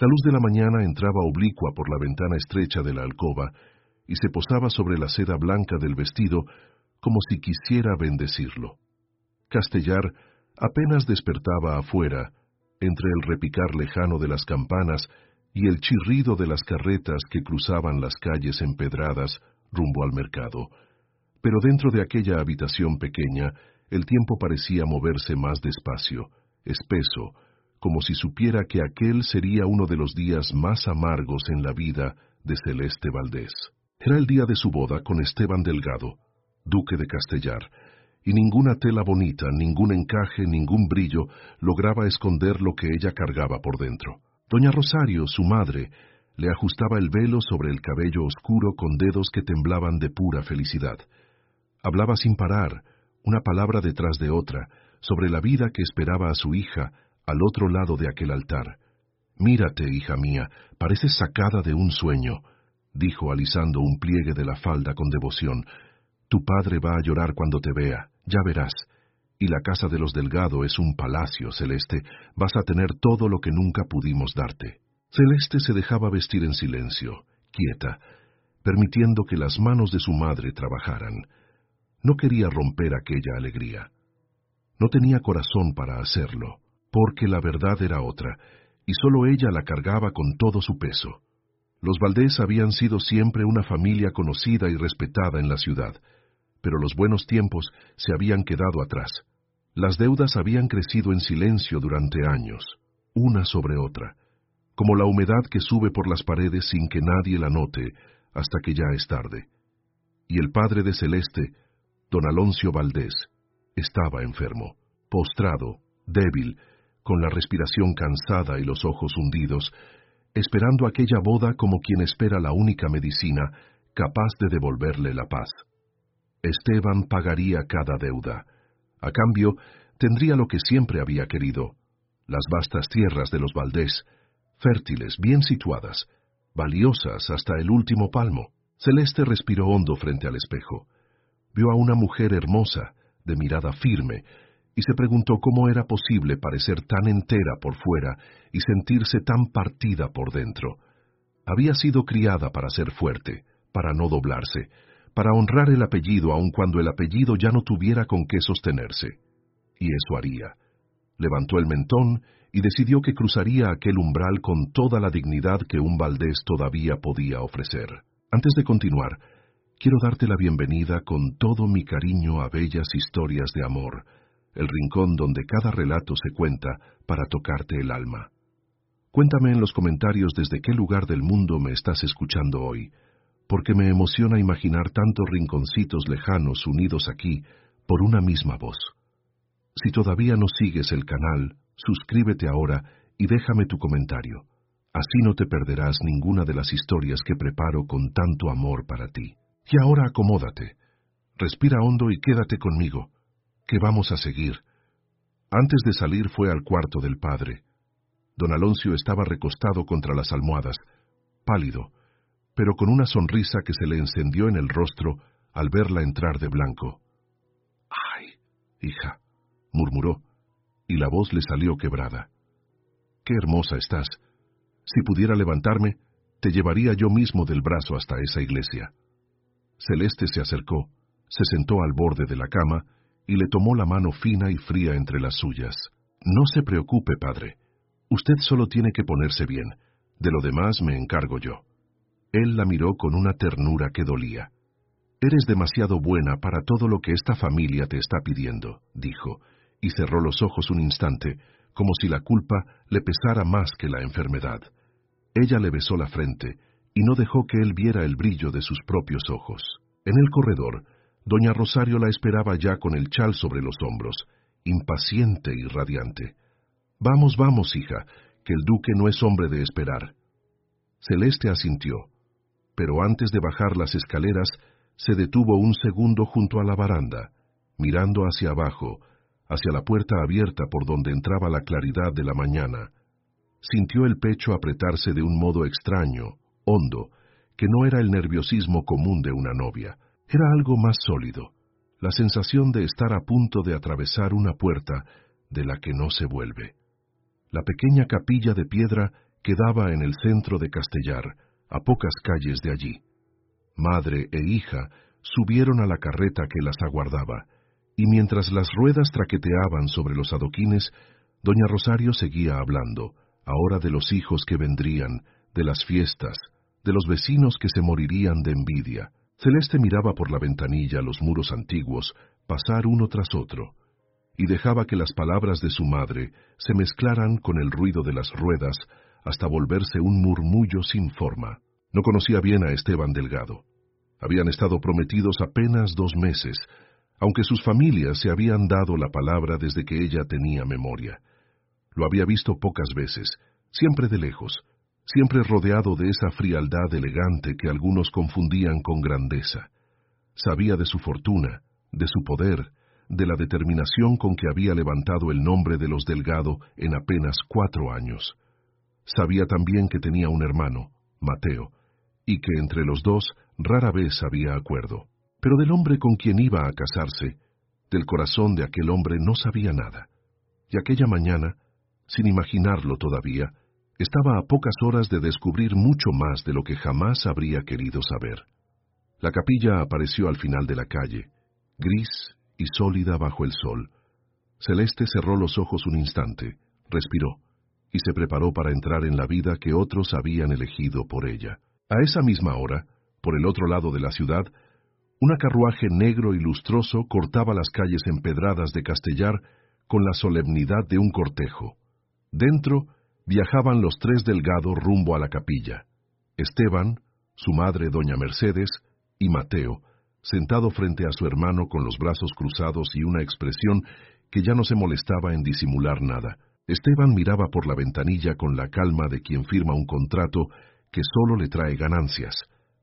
La luz de la mañana entraba oblicua por la ventana estrecha de la alcoba y se posaba sobre la seda blanca del vestido como si quisiera bendecirlo. Castellar apenas despertaba afuera, entre el repicar lejano de las campanas y el chirrido de las carretas que cruzaban las calles empedradas rumbo al mercado. Pero dentro de aquella habitación pequeña, el tiempo parecía moverse más despacio, espeso, como si supiera que aquel sería uno de los días más amargos en la vida de Celeste Valdés. Era el día de su boda con Esteban Delgado, duque de Castellar, y ninguna tela bonita, ningún encaje, ningún brillo lograba esconder lo que ella cargaba por dentro. Doña Rosario, su madre, le ajustaba el velo sobre el cabello oscuro con dedos que temblaban de pura felicidad. Hablaba sin parar, una palabra detrás de otra, sobre la vida que esperaba a su hija al otro lado de aquel altar. «Mírate, hija mía, pareces sacada de un sueño», dijo alisando un pliegue de la falda con devoción. «Tu padre va a llorar cuando te vea, ya verás. Y la casa de los Delgado es un palacio, Celeste. Vas a tener todo lo que nunca pudimos darte». Celeste se dejaba vestir en silencio, quieta, permitiendo que las manos de su madre trabajaran. No quería romper aquella alegría. No tenía corazón para hacerlo, porque la verdad era otra, y sólo ella la cargaba con todo su peso. Los Valdés habían sido siempre una familia conocida y respetada en la ciudad, pero los buenos tiempos se habían quedado atrás. Las deudas habían crecido en silencio durante años, una sobre otra, como la humedad que sube por las paredes sin que nadie la note hasta que ya es tarde. Y el padre de Celeste, don Aloncio Valdés, estaba enfermo, postrado, débil, con la respiración cansada y los ojos hundidos, esperando aquella boda como quien espera la única medicina capaz de devolverle la paz. Esteban pagaría cada deuda. A cambio, tendría lo que siempre había querido, las vastas tierras de los Valdés, fértiles, bien situadas, valiosas hasta el último palmo. Celeste respiró hondo frente al espejo. Vio a una mujer hermosa, de mirada firme, y se preguntó cómo era posible parecer tan entera por fuera y sentirse tan partida por dentro. Había sido criada para ser fuerte, para no doblarse, para honrar el apellido aun cuando el apellido ya no tuviera con qué sostenerse. Y eso haría. Levantó el mentón y decidió que cruzaría aquel umbral con toda la dignidad que un Valdés todavía podía ofrecer. Antes de continuar, quiero darte la bienvenida con todo mi cariño a bellas historias de amor, el rincón donde cada relato se cuenta para tocarte el alma. Cuéntame en los comentarios desde qué lugar del mundo me estás escuchando hoy, porque me emociona imaginar tantos rinconcitos lejanos unidos aquí por una misma voz. Si todavía no sigues el canal, suscríbete ahora y déjame tu comentario. Así no te perderás ninguna de las historias que preparo con tanto amor para ti. Y ahora acomódate, respira hondo y quédate conmigo, que vamos a seguir. Antes de salir fue al cuarto del padre. Don Aloncio estaba recostado contra las almohadas, pálido, pero con una sonrisa que se le encendió en el rostro al verla entrar de blanco. «Ay, hija», murmuró, y la voz le salió quebrada. «Qué hermosa estás. Si pudiera levantarme, te llevaría yo mismo del brazo hasta esa iglesia». Celeste se acercó, se sentó al borde de la cama y le tomó la mano fina y fría entre las suyas. «No se preocupe, padre. Usted solo tiene que ponerse bien. De lo demás me encargo yo». Él la miró con una ternura que dolía. «Eres demasiado buena para todo lo que esta familia te está pidiendo», dijo, y cerró los ojos un instante, como si la culpa le pesara más que la enfermedad. Ella le besó la frente, y no dejó que él viera el brillo de sus propios ojos. En el corredor, doña Rosario la esperaba ya con el chal sobre los hombros, impaciente y radiante. «Vamos, vamos, hija, que el duque no es hombre de esperar». Celeste asintió, pero antes de bajar las escaleras, se detuvo un segundo junto a la baranda, mirando hacia abajo, hacia la puerta abierta por donde entraba la claridad de la mañana. Sintió el pecho apretarse de un modo extraño, hondo, que no era el nerviosismo común de una novia. Era algo más sólido, la sensación de estar a punto de atravesar una puerta de la que no se vuelve. La pequeña capilla de piedra quedaba en el centro de Castellar, a pocas calles de allí. Madre e hija subieron a la carreta que las aguardaba, y mientras las ruedas traqueteaban sobre los adoquines, doña Rosario seguía hablando, ahora de los hijos que vendrían, de las fiestas, de los vecinos que se morirían de envidia. Celeste miraba por la ventanilla los muros antiguos pasar uno tras otro, y dejaba que las palabras de su madre se mezclaran con el ruido de las ruedas hasta volverse un murmullo sin forma. No conocía bien a Esteban Delgado. Habían estado prometidos apenas 2 meses, aunque sus familias se habían dado la palabra desde que ella tenía memoria. Lo había visto pocas veces, siempre de lejos, siempre rodeado de esa frialdad elegante que algunos confundían con grandeza. Sabía de su fortuna, de su poder, de la determinación con que había levantado el nombre de los Delgado en apenas 4 años. Sabía también que tenía un hermano, Mateo, y que entre los dos rara vez había acuerdo. Pero del hombre con quien iba a casarse, del corazón de aquel hombre no sabía nada. Y aquella mañana, sin imaginarlo todavía, estaba a pocas horas de descubrir mucho más de lo que jamás habría querido saber. La capilla apareció al final de la calle, gris y sólida bajo el sol. Celeste cerró los ojos un instante, respiró, y se preparó para entrar en la vida que otros habían elegido por ella. A esa misma hora, por el otro lado de la ciudad, un carruaje negro y lustroso cortaba las calles empedradas de Castellar con la solemnidad de un cortejo. Dentro viajaban los 3 Delgado rumbo a la capilla: Esteban, su madre doña Mercedes, y Mateo, sentado frente a su hermano con los brazos cruzados y una expresión que ya no se molestaba en disimular nada. Esteban miraba por la ventanilla con la calma de quien firma un contrato que solo le trae ganancias.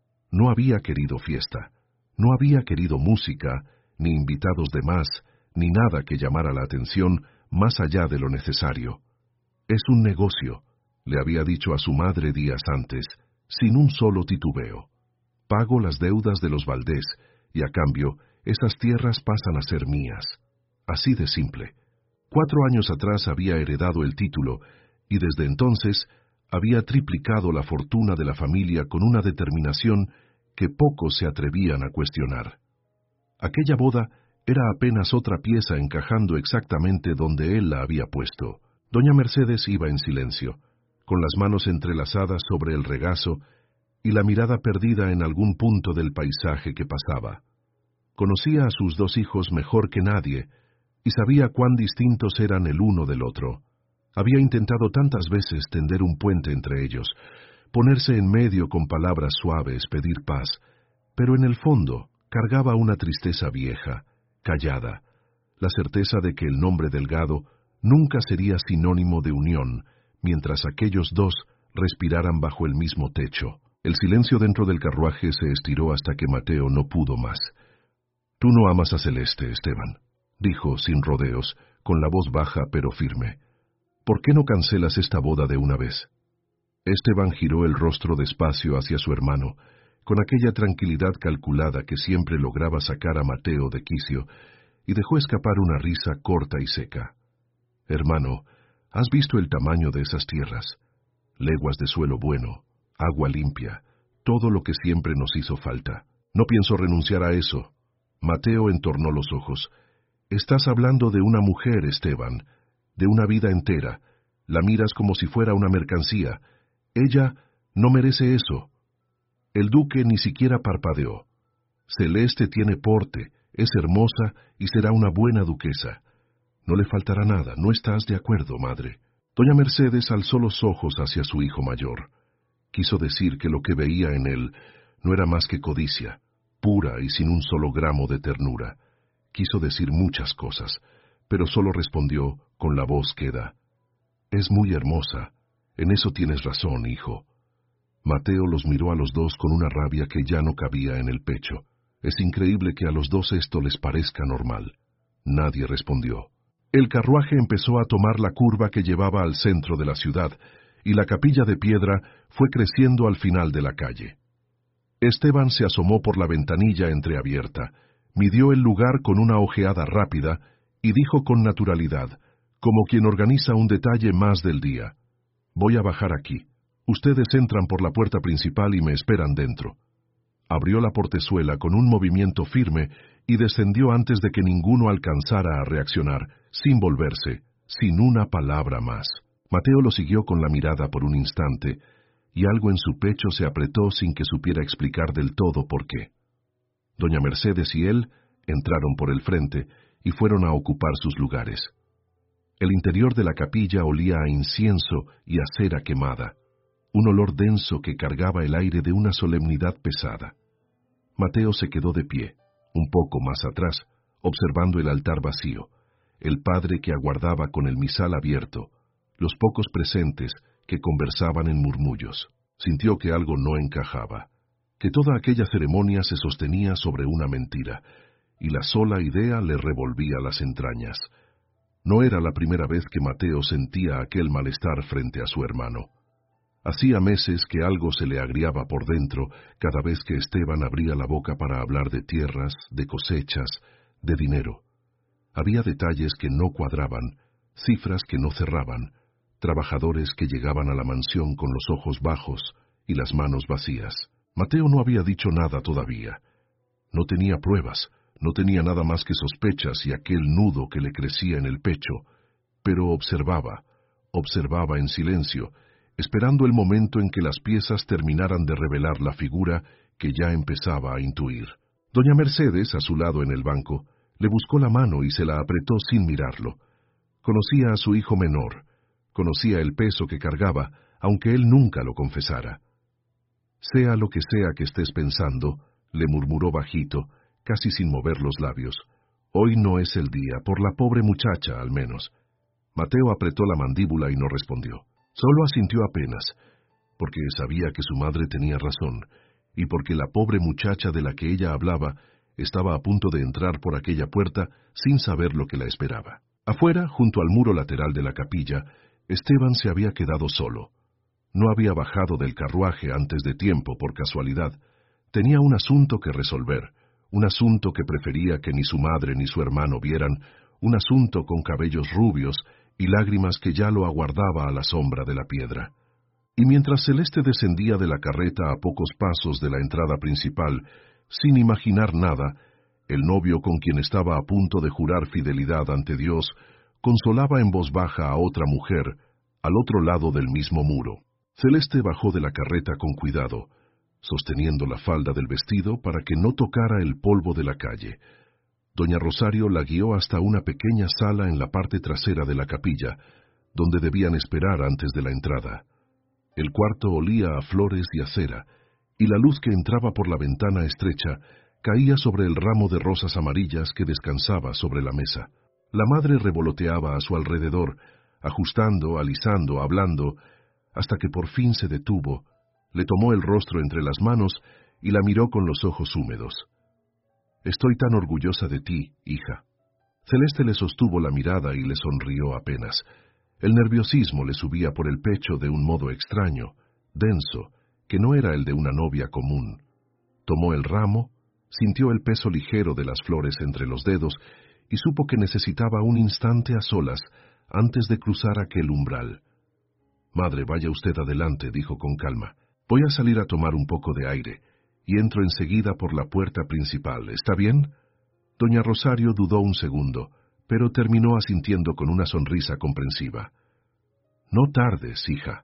No había querido fiesta, no había querido música, ni invitados de más, ni nada que llamara la atención más allá de lo necesario. Es un negocio, le había dicho a su madre días antes, sin un solo titubeo. Pago las deudas de los Valdés, y a cambio, esas tierras pasan a ser mías. Así de simple. 4 años atrás había heredado el título, y desde entonces había triplicado la fortuna de la familia con una determinación que pocos se atrevían a cuestionar. Aquella boda era apenas otra pieza encajando exactamente donde él la había puesto. Doña Mercedes iba en silencio, con las manos entrelazadas sobre el regazo y la mirada perdida en algún punto del paisaje que pasaba. Conocía a sus 2 hijos mejor que nadie, y sabía cuán distintos eran el uno del otro. Había intentado tantas veces tender un puente entre ellos, ponerse en medio con palabras suaves, pedir paz, pero en el fondo cargaba una tristeza vieja, callada, la certeza de que el nombre Delgado nunca sería sinónimo de unión, mientras aquellos 2 respiraran bajo el mismo techo. El silencio dentro del carruaje se estiró hasta que Mateo no pudo más. «Tú no amas a Celeste, Esteban», dijo sin rodeos, con la voz baja pero firme. «¿Por qué no cancelas esta boda de una vez?» Esteban giró el rostro despacio hacia su hermano, con aquella tranquilidad calculada que siempre lograba sacar a Mateo de quicio, y dejó escapar una risa corta y seca. «Hermano, ¿has visto el tamaño de esas tierras? Leguas de suelo bueno, agua limpia, todo lo que siempre nos hizo falta. No pienso renunciar a eso». Mateo entornó los ojos. «Estás hablando de una mujer, Esteban, de una vida entera. La miras como si fuera una mercancía. Ella no merece eso». El duque ni siquiera parpadeó. «Celeste tiene porte, es hermosa y será una buena duquesa. No le faltará nada, ¿no estás de acuerdo, madre?» Doña Mercedes alzó los ojos hacia su hijo mayor. Quiso decir que lo que veía en él no era más que codicia, pura y sin un solo gramo de ternura. Quiso decir muchas cosas, pero solo respondió con la voz queda: «Es muy hermosa, en eso tienes razón, hijo». Mateo los miró a los 2 con una rabia que ya no cabía en el pecho. Es increíble que a los 2 esto les parezca normal. Nadie respondió. El carruaje empezó a tomar la curva que llevaba al centro de la ciudad, y la capilla de piedra fue creciendo al final de la calle. Esteban se asomó por la ventanilla entreabierta, midió el lugar con una ojeada rápida y dijo con naturalidad, como quien organiza un detalle más del día: «Voy a bajar aquí. Ustedes entran por la puerta principal y me esperan dentro. Abrió la portezuela con un movimiento firme y descendió antes de que ninguno alcanzara a reaccionar, sin volverse, sin una palabra más. Mateo lo siguió con la mirada por un instante, y algo en su pecho se apretó sin que supiera explicar del todo por qué. Doña Mercedes y él entraron por el frente y fueron a ocupar sus lugares. El interior de la capilla olía a incienso y a cera quemada, un olor denso que cargaba el aire de una solemnidad pesada. Mateo se quedó de pie, un poco más atrás, observando el altar vacío, el padre que aguardaba con el misal abierto, los pocos presentes que conversaban en murmullos. Sintió que algo no encajaba, que toda aquella ceremonia se sostenía sobre una mentira, y la sola idea le revolvía las entrañas. No era la primera vez que Mateo sentía aquel malestar frente a su hermano. Hacía meses que algo se le agriaba por dentro cada vez que Esteban abría la boca para hablar de tierras, de cosechas, de dinero. Había detalles que no cuadraban, cifras que no cerraban, trabajadores que llegaban a la mansión con los ojos bajos y las manos vacías. Mateo no había dicho nada todavía. No tenía pruebas, no tenía nada más que sospechas y aquel nudo que le crecía en el pecho, pero observaba en silencio, esperando el momento en que las piezas terminaran de revelar la figura que ya empezaba a intuir. Doña Mercedes, a su lado en el banco, le buscó la mano y se la apretó sin mirarlo. Conocía a su hijo menor, conocía el peso que cargaba, aunque él nunca lo confesara. «Sea lo que sea que estés pensando», le murmuró bajito, casi sin mover los labios, «hoy no es el día, por la pobre muchacha, al menos». Mateo apretó la mandíbula y no respondió. Solo asintió apenas, porque sabía que su madre tenía razón, y porque la pobre muchacha de la que ella hablaba estaba a punto de entrar por aquella puerta sin saber lo que la esperaba. Afuera, junto al muro lateral de la capilla, Esteban se había quedado solo. No había bajado del carruaje antes de tiempo por casualidad. Tenía un asunto que resolver, un asunto que prefería que ni su madre ni su hermano vieran, un asunto con cabellos rubios y lágrimas que ya lo aguardaba a la sombra de la piedra. Y mientras Celeste descendía de la carreta a pocos pasos de la entrada principal, sin imaginar nada, el novio con quien estaba a punto de jurar fidelidad ante Dios, consolaba en voz baja a otra mujer, al otro lado del mismo muro. Celeste bajó de la carreta con cuidado, sosteniendo la falda del vestido para que no tocara el polvo de la calle. Doña Rosario la guió hasta una pequeña sala en la parte trasera de la capilla, donde debían esperar antes de la entrada. El cuarto olía a flores y a cera, y la luz que entraba por la ventana estrecha caía sobre el ramo de rosas amarillas que descansaba sobre la mesa. La madre revoloteaba a su alrededor, ajustando, alisando, hablando, hasta que por fin se detuvo, le tomó el rostro entre las manos y la miró con los ojos húmedos. «Estoy tan orgullosa de ti, hija». Celeste le sostuvo la mirada y le sonrió apenas. El nerviosismo le subía por el pecho de un modo extraño, denso, que no era el de una novia común. Tomó el ramo, sintió el peso ligero de las flores entre los dedos y supo que necesitaba un instante a solas antes de cruzar aquel umbral. «Madre, vaya usted adelante», dijo con calma. «Voy a salir a tomar un poco de aire y entro enseguida por la puerta principal. ¿Está bien?» Doña Rosario dudó un segundo, pero terminó asintiendo con una sonrisa comprensiva. «No tardes, hija».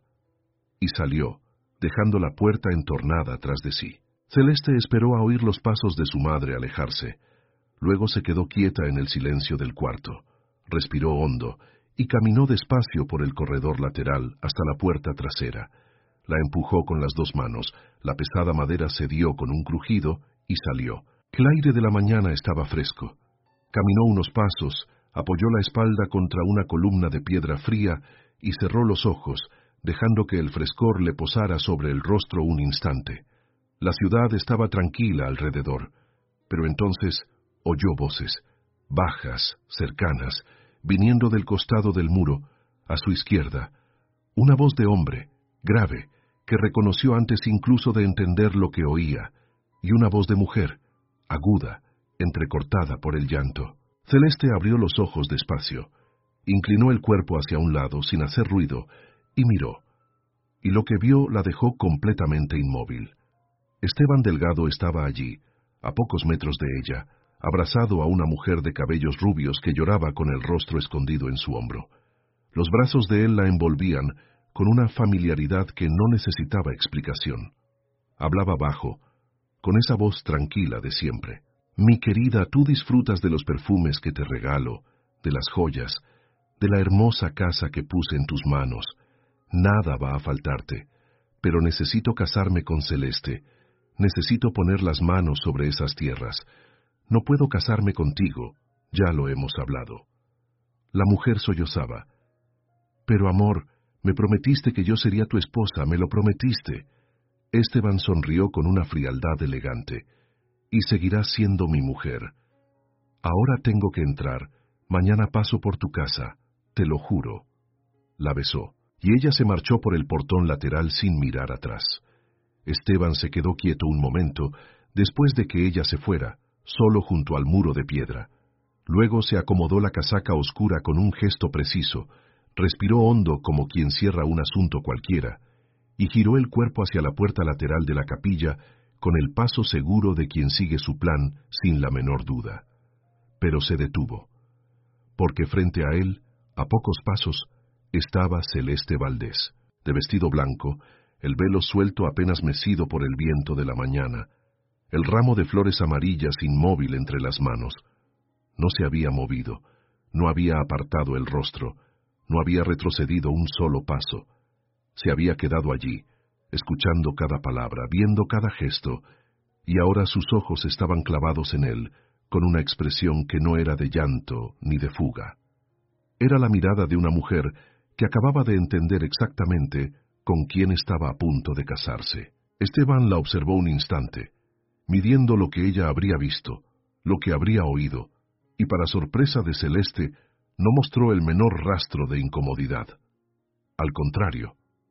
Y salió, dejando la puerta entornada tras de sí. Celeste esperó a oír los pasos de su madre alejarse. Luego se quedó quieta en el silencio del cuarto, respiró hondo y caminó despacio por el corredor lateral hasta la puerta trasera. La empujó con las dos manos, la pesada madera cedió con un crujido y salió. El aire de la mañana estaba fresco. Caminó unos pasos, apoyó la espalda contra una columna de piedra fría y cerró los ojos, dejando que el frescor le posara sobre el rostro un instante. La ciudad estaba tranquila alrededor, pero entonces oyó voces, bajas, cercanas, viniendo del costado del muro, a su izquierda. Una voz de hombre, grave, que reconoció antes incluso de entender lo que oía, y una voz de mujer, aguda, entrecortada por el llanto. Celeste abrió los ojos despacio, inclinó el cuerpo hacia un lado sin hacer ruido, y miró. y lo que vio la dejó completamente inmóvil. Esteban Delgado estaba allí, a pocos metros de ella, abrazado a una mujer de cabellos rubios que lloraba con el rostro escondido en su hombro. Los brazos de él la envolvían con una familiaridad que no necesitaba explicación. Hablaba bajo, con esa voz tranquila de siempre. Mi querida, tú disfrutas de los perfumes que te regalo, de las joyas, de la hermosa casa que puse en tus manos. Nada va a faltarte, pero necesito casarme con Celeste. Necesito poner las manos sobre esas tierras. No puedo casarme contigo, ya lo hemos hablado. La mujer sollozaba. Pero amor, me prometiste que yo sería tu esposa, me lo prometiste. Esteban sonrió con una frialdad elegante. Y seguirás siendo mi mujer. Ahora tengo que entrar, mañana paso por tu casa, te lo juro. La besó, y ella se marchó por el portón lateral sin mirar atrás. Esteban se quedó quieto un momento, después de que ella se fuera, solo junto al muro de piedra. Luego se acomodó la casaca oscura con un gesto preciso, respiró hondo como quien cierra un asunto cualquiera, y giró el cuerpo hacia la puerta lateral de la capilla con el paso seguro de quien sigue su plan sin la menor duda. Pero se detuvo, porque frente a él, a pocos pasos, estaba Celeste Valdés, de vestido blanco, el velo suelto apenas mecido por el viento de la mañana, el ramo de flores amarillas inmóvil entre las manos. No se había movido, no había apartado el rostro, no había retrocedido un solo paso. Se había quedado allí, escuchando cada palabra, viendo cada gesto, y ahora sus ojos estaban clavados en él, con una expresión que no era de llanto ni de fuga. Era la mirada de una mujer que acababa de entender exactamente con quién estaba a punto de casarse. Esteban la observó un instante, midiendo lo que ella habría visto, lo que habría oído, y para sorpresa de Celeste, no mostró el menor rastro de incomodidad. Al contrario,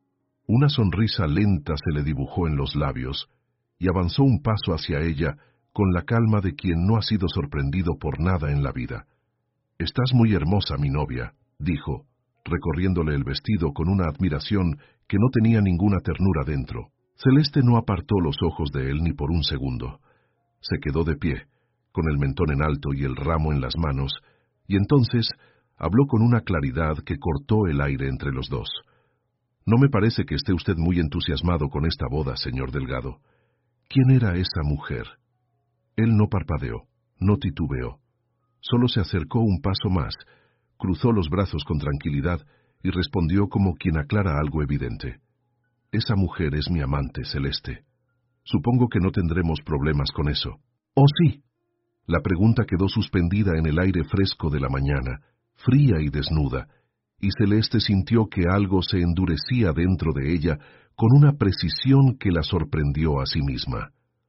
una sonrisa lenta se le dibujó en los labios, y avanzó un paso hacia ella con la calma de quien no ha sido sorprendido por nada en la vida. «Estás muy hermosa, mi novia», dijo, recorriéndole el vestido con una admiración que no tenía ninguna ternura dentro. Celeste no apartó los ojos de él ni por un segundo. Se quedó de pie, con el mentón en alto y el ramo en las manos, y entonces habló con una claridad que cortó el aire entre los dos. «No me parece que esté usted muy entusiasmado con esta boda, señor Delgado. ¿Quién era esa mujer?» Él no parpadeó, no titubeó. Solo se acercó un paso más, cruzó los brazos con tranquilidad y respondió como quien aclara algo evidente. «Esa mujer es mi amante, Celeste. Supongo que no tendremos problemas con eso». «¿Oh, sí?» La pregunta quedó suspendida en el aire fresco de la mañana, fría y desnuda, y Celeste sintió que algo se endurecía dentro de ella con una precisión que la sorprendió a sí misma.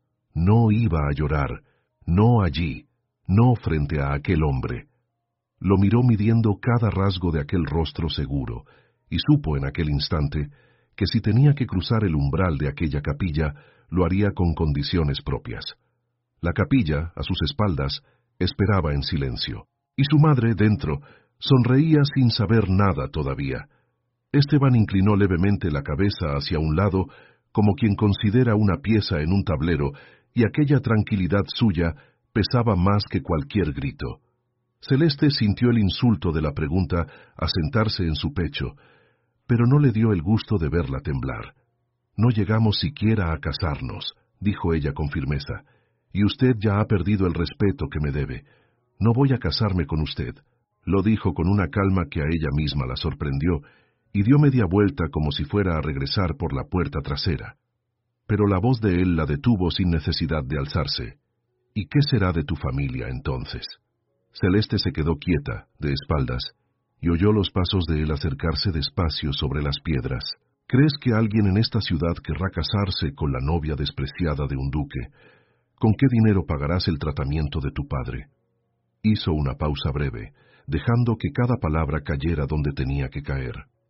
No iba a llorar, no allí, no frente a aquel hombre. Lo miró midiendo cada rasgo de aquel rostro seguro, y supo en aquel instante que si tenía que cruzar el umbral de aquella capilla, lo haría con condiciones propias. La capilla, a sus espaldas, esperaba en silencio, y su madre, dentro, sonreía sin saber nada todavía. Esteban inclinó levemente la cabeza hacia un lado, como quien considera una pieza en un tablero, y aquella tranquilidad suya pesaba más que cualquier grito. Celeste sintió el insulto de la pregunta asentarse en su pecho, pero no le dio el gusto de verla temblar. «No llegamos siquiera a casarnos», dijo ella con firmeza, «y usted ya ha perdido el respeto que me debe. No voy a casarme con usted». Lo dijo con una calma que a ella misma la sorprendió, y dio media vuelta como si fuera a regresar por la puerta trasera. Pero la voz de él la detuvo sin necesidad de alzarse. «¿Y qué será de tu familia entonces?» Celeste se quedó quieta, de espaldas, y oyó los pasos de él acercarse despacio sobre las piedras. «¿Crees que alguien en esta ciudad querrá casarse con la novia despreciada de un duque? ¿Con qué dinero pagarás el tratamiento de tu padre?» Hizo una pausa breve, dejando que cada palabra cayera donde tenía que caer.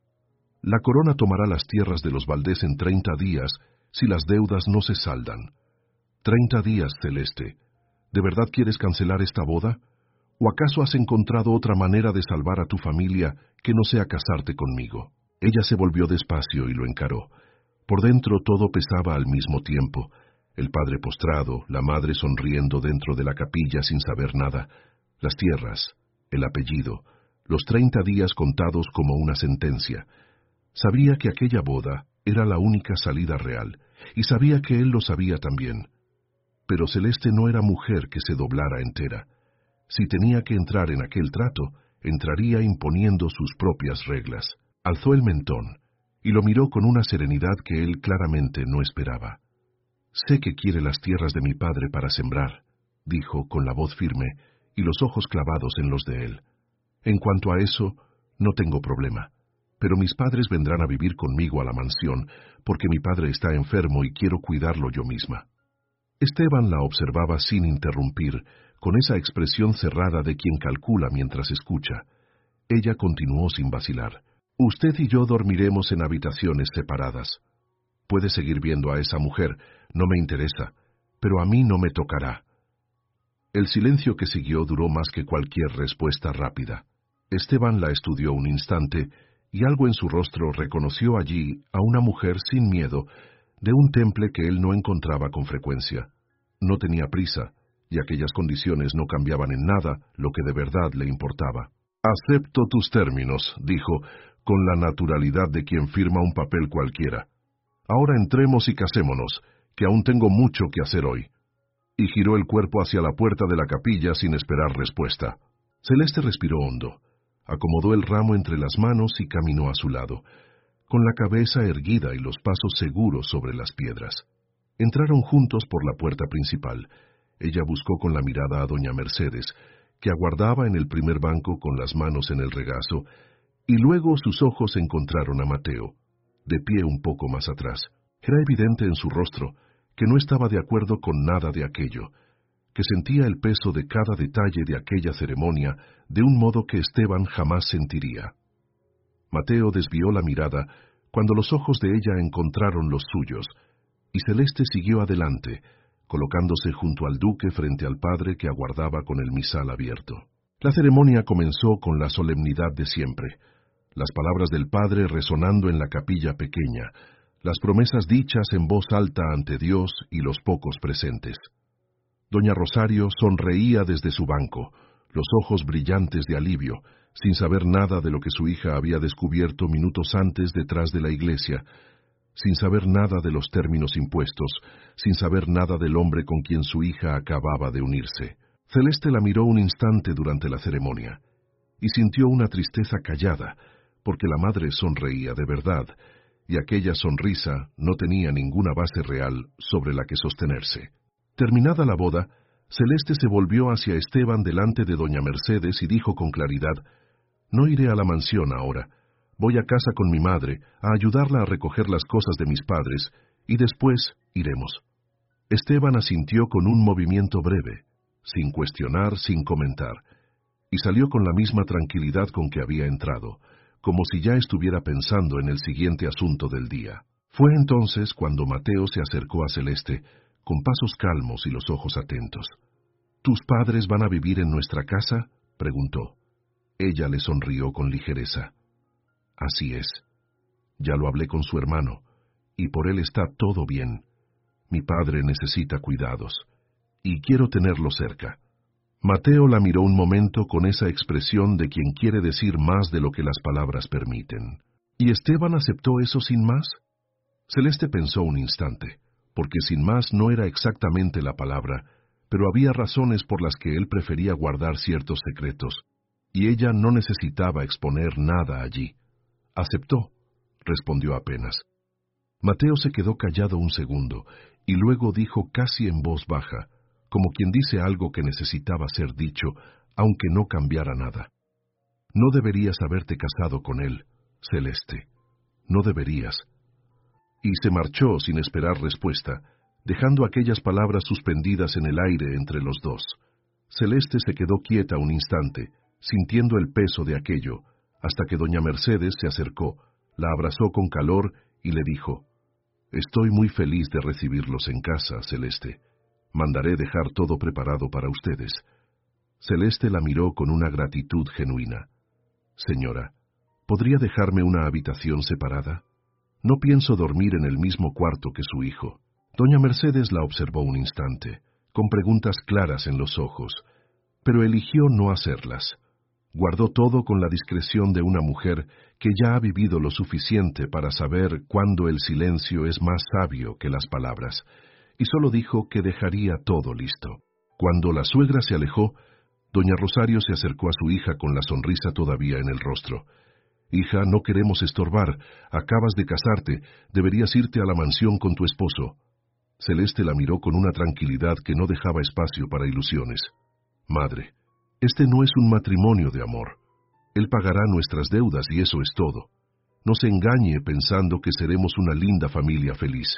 «La corona tomará las tierras de los Valdés en 30 días, si las deudas no se saldan. 30 días, Celeste. ¿De verdad quieres cancelar esta boda? ¿O acaso has encontrado otra manera de salvar a tu familia que no sea casarte conmigo?» Ella se volvió despacio y lo encaró, Por dentro todo pesaba al mismo tiempo, el padre postrado, la madre sonriendo dentro de la capilla sin saber nada, las tierras, el apellido, los 30 días contados como una sentencia. Sabía que aquella boda era la única salida real, y sabía que él lo sabía también. Pero Celeste no era mujer que se doblara entera. Si tenía que entrar en aquel trato, entraría imponiendo sus propias reglas. Alzó el mentón y lo miró con una serenidad que él claramente no esperaba. «Sé que quiere las tierras de mi padre para sembrar», dijo con la voz firme y los ojos clavados en los de él. «En cuanto a eso, no tengo problema. Pero mis padres vendrán a vivir conmigo a la mansión, porque mi padre está enfermo y quiero cuidarlo yo misma». Esteban la observaba sin interrumpir, con esa expresión cerrada de quien calcula mientras escucha. Ella continuó sin vacilar. «Usted y yo dormiremos en habitaciones separadas. Puede seguir viendo a esa mujer, no me interesa, pero a mí no me tocará». El silencio que siguió duró más que cualquier respuesta rápida. Esteban la estudió un instante, y algo en su rostro reconoció allí a una mujer sin miedo, de un temple que él no encontraba con frecuencia. No tenía prisa, y aquellas condiciones no cambiaban en nada lo que de verdad le importaba. «Acepto tus términos», dijo, con la naturalidad de quien firma un papel cualquiera. «Ahora entremos y casémonos, que aún tengo mucho que hacer hoy». Y giró el cuerpo hacia la puerta de la capilla sin esperar respuesta. Celeste respiró hondo, acomodó el ramo entre las manos y caminó a su lado, con la cabeza erguida y los pasos seguros sobre las piedras. Entraron juntos por la puerta principal. Ella buscó con la mirada a doña Mercedes, que aguardaba en el primer banco con las manos en el regazo, y luego sus ojos encontraron a Mateo, de pie un poco más atrás. Era evidente en su rostro que no estaba de acuerdo con nada de aquello, que sentía el peso de cada detalle de aquella ceremonia de un modo que Esteban jamás sentiría. Mateo desvió la mirada cuando los ojos de ella encontraron los suyos, y Celeste siguió adelante, colocándose junto al duque frente al padre que aguardaba con el misal abierto. La ceremonia comenzó con la solemnidad de siempre, las palabras del padre resonando en la capilla pequeña, las promesas dichas en voz alta ante Dios y los pocos presentes. Doña Rosario sonreía desde su banco, los ojos brillantes de alivio, sin saber nada de lo que su hija había descubierto minutos antes detrás de la iglesia, sin saber nada de los términos impuestos, sin saber nada del hombre con quien su hija acababa de unirse. Celeste la miró un instante durante la ceremonia, y sintió una tristeza callada, porque la madre sonreía de verdad, y aquella sonrisa no tenía ninguna base real sobre la que sostenerse. Terminada la boda, Celeste se volvió hacia Esteban delante de doña Mercedes y dijo con claridad: «No iré a la mansión ahora. Voy a casa con mi madre a ayudarla a recoger las cosas de mis padres, y después iremos». Esteban asintió con un movimiento breve, sin cuestionar, sin comentar, y salió con la misma tranquilidad con que había entrado, como si ya estuviera pensando en el siguiente asunto del día. Fue entonces cuando Mateo se acercó a Celeste, con pasos calmos y los ojos atentos. «¿Tus padres van a vivir en nuestra casa?», preguntó. Ella le sonrió con ligereza. «Así es. Ya lo hablé con su hermano, y por él está todo bien. Mi padre necesita cuidados, y quiero tenerlo cerca». Mateo la miró un momento con esa expresión de quien quiere decir más de lo que las palabras permiten. ¿Y Esteban aceptó eso sin más? Celeste pensó un instante, porque sin más no era exactamente la palabra, pero había razones por las que él prefería guardar ciertos secretos, y ella no necesitaba exponer nada allí. «Aceptó», respondió apenas. Mateo se quedó callado un segundo, y luego dijo casi en voz baja, como quien dice algo que necesitaba ser dicho, aunque no cambiara nada: «No deberías haberte casado con él, Celeste. No deberías». Y se marchó sin esperar respuesta, dejando aquellas palabras suspendidas en el aire entre los dos. Celeste se quedó quieta un instante, sintiendo el peso de aquello, hasta que doña Mercedes se acercó, la abrazó con calor y le dijo: «Estoy muy feliz de recibirlos en casa, Celeste. Mandaré dejar todo preparado para ustedes». Celeste la miró con una gratitud genuina. «Señora, ¿podría dejarme una habitación separada?». No pienso dormir en el mismo cuarto que su hijo. Doña Mercedes la observó un instante, con preguntas claras en los ojos, pero eligió no hacerlas. Guardó todo con la discreción de una mujer que ya ha vivido lo suficiente para saber cuándo el silencio es más sabio que las palabras, y solo dijo que dejaría todo listo. Cuando la suegra se alejó, doña Rosario se acercó a su hija con la sonrisa todavía en el rostro. «Hija, no queremos estorbar. Acabas de casarte. Deberías irte a la mansión con tu esposo». Celeste la miró con una tranquilidad que no dejaba espacio para ilusiones. «Madre, este no es un matrimonio de amor. Él pagará nuestras deudas y eso es todo. No se engañe pensando que seremos una linda familia feliz.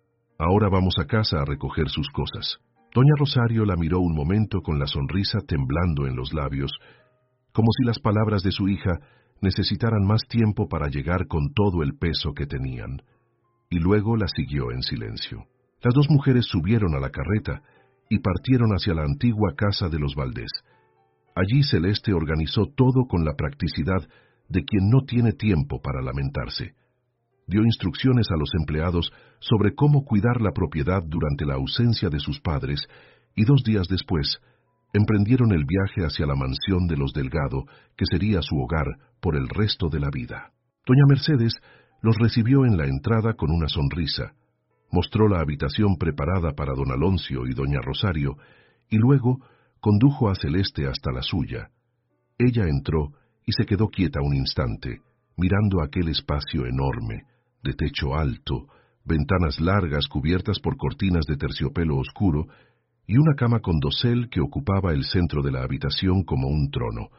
Ahora vamos a casa a recoger sus cosas». Doña Rosario la miró un momento con la sonrisa temblando en los labios, como si las palabras de su hija necesitaran más tiempo para llegar con todo el peso que tenían, y luego la siguió en silencio. Las dos mujeres subieron a la carreta y partieron hacia la antigua casa de los Valdés. Allí Celeste organizó todo con la practicidad de quien no tiene tiempo para lamentarse. Dio instrucciones a los empleados sobre cómo cuidar la propiedad durante la ausencia de sus padres y 2 días después emprendieron el viaje hacia la mansión de los Delgado, que sería su hogar por el resto de la vida. Doña Mercedes los recibió en la entrada con una sonrisa, mostró la habitación preparada para don Aloncio y doña Rosario, y luego condujo a Celeste hasta la suya. Ella entró y se quedó quieta un instante, mirando aquel espacio enorme, de techo alto, ventanas largas cubiertas por cortinas de terciopelo oscuro, y una cama con dosel que ocupaba el centro de la habitación como un trono.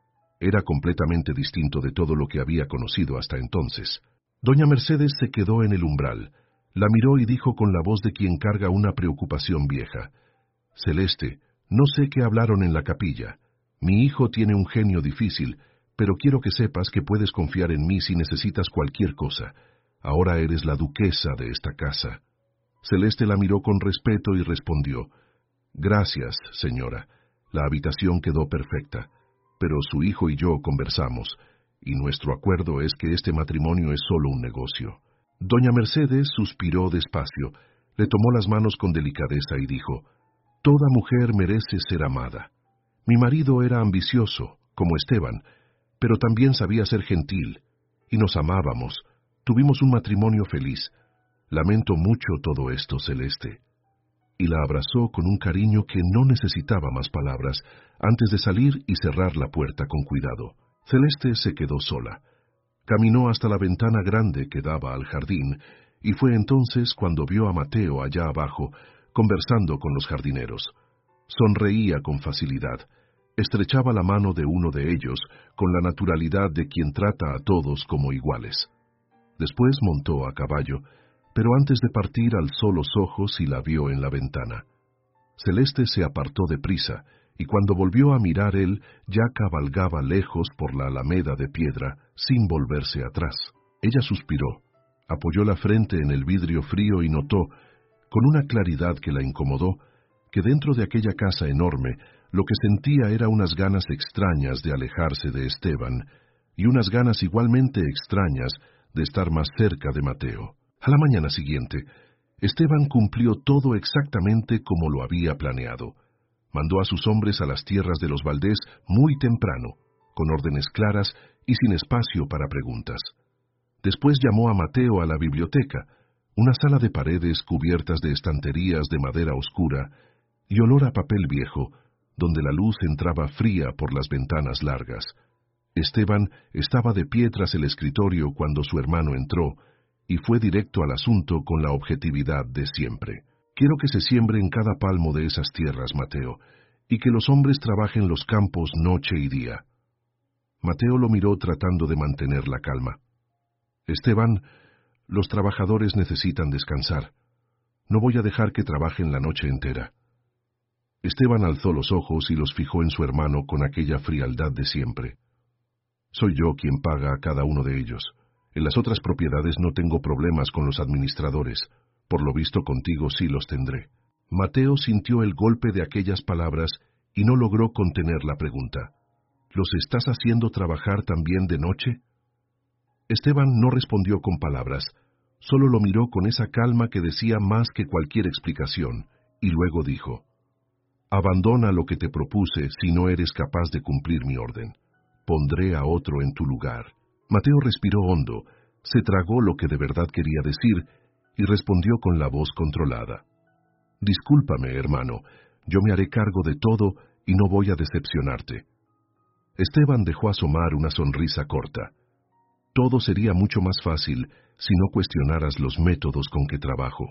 Era completamente distinto de todo lo que había conocido hasta entonces. Doña Mercedes se quedó en el umbral, la miró y dijo con la voz de quien carga una preocupación vieja: «Celeste, no sé qué hablaron en la capilla. Mi hijo tiene un genio difícil, pero quiero que sepas que puedes confiar en mí si necesitas cualquier cosa. Ahora eres la duquesa de esta casa». Celeste la miró con respeto y respondió: «Gracias, señora. La habitación quedó perfecta, pero su hijo y yo conversamos, y nuestro acuerdo es que este matrimonio es solo un negocio». Doña Mercedes suspiró despacio, le tomó las manos con delicadeza y dijo: «Toda mujer merece ser amada. Mi marido era ambicioso, como Esteban, pero también sabía ser gentil, y nos amábamos. Tuvimos un matrimonio feliz. Lamento mucho todo esto, Celeste». Y la abrazó con un cariño que no necesitaba más palabras, antes de salir y cerrar la puerta con cuidado. Celeste se quedó sola. Caminó hasta la ventana grande que daba al jardín, y fue entonces cuando vio a Mateo allá abajo, conversando con los jardineros. Sonreía con facilidad, estrechaba la mano de uno de ellos, con la naturalidad de quien trata a todos como iguales. Después montó a caballo, pero antes de partir alzó los ojos y la vio en la ventana. Celeste se apartó deprisa, y cuando volvió a mirar él, ya cabalgaba lejos por la alameda de piedra, sin volverse atrás. Ella suspiró, apoyó la frente en el vidrio frío y notó, con una claridad que la incomodó, que dentro de aquella casa enorme, lo que sentía era unas ganas extrañas de alejarse de Esteban, y unas ganas igualmente extrañas de estar más cerca de Mateo. A la mañana siguiente, Esteban cumplió todo exactamente como lo había planeado. Mandó a sus hombres a las tierras de los Valdés muy temprano, con órdenes claras y sin espacio para preguntas. Después llamó a Mateo a la biblioteca, una sala de paredes cubiertas de estanterías de madera oscura y olor a papel viejo, donde la luz entraba fría por las ventanas largas. Esteban estaba de pie tras el escritorio cuando su hermano entró, y fue directo al asunto con la objetividad de siempre. «Quiero que se siembre en cada palmo de esas tierras, Mateo, y que los hombres trabajen los campos noche y día». Mateo lo miró tratando de mantener la calma. «Esteban, los trabajadores necesitan descansar. No voy a dejar que trabajen la noche entera». Esteban alzó los ojos y los fijó en su hermano con aquella frialdad de siempre. «Soy yo quien paga a cada uno de ellos. En las otras propiedades no tengo problemas con los administradores. Por lo visto contigo sí los tendré». Mateo sintió el golpe de aquellas palabras y no logró contener la pregunta. «¿Los estás haciendo trabajar también de noche?». Esteban no respondió con palabras, Solo lo miró con esa calma que decía más que cualquier explicación, y luego dijo: «Abandona lo que te propuse si no eres capaz de cumplir mi orden. Pondré a otro en tu lugar». Mateo respiró hondo, se tragó lo que de verdad quería decir, y respondió con la voz controlada: «Discúlpame, hermano, yo me haré cargo de todo y no voy a decepcionarte». Esteban dejó asomar una sonrisa corta. «Todo sería mucho más fácil si no cuestionaras los métodos con que trabajo».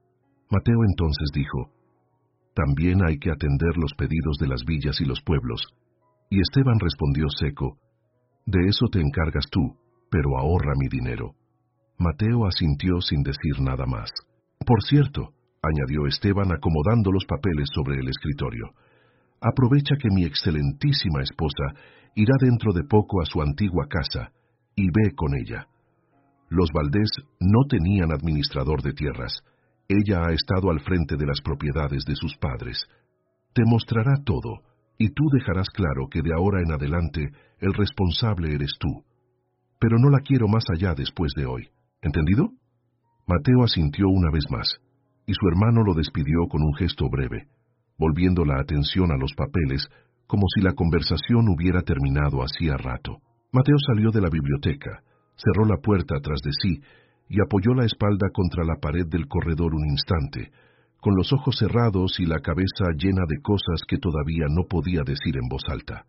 Mateo entonces dijo: «También hay que atender los pedidos de las villas y los pueblos». Y Esteban respondió seco: «De eso te encargas tú, pero ahorra mi dinero». Mateo asintió sin decir nada más. «Por cierto», añadió Esteban acomodando los papeles sobre el escritorio, «aprovecha que mi excelentísima esposa irá dentro de poco a su antigua casa, y ve con ella. Los Valdés no tenían administrador de tierras. Ella ha estado al frente de las propiedades de sus padres. Te mostrará todo, y tú dejarás claro que de ahora en adelante el responsable eres tú. Pero no la quiero más allá después de hoy. ¿Entendido?». Mateo asintió una vez más, y su hermano lo despidió con un gesto breve, volviendo la atención a los papeles, como si la conversación hubiera terminado hacía rato. Mateo salió de la biblioteca, cerró la puerta tras de sí y apoyó la espalda contra la pared del corredor un instante, con los ojos cerrados y la cabeza llena de cosas que todavía no podía decir en voz alta.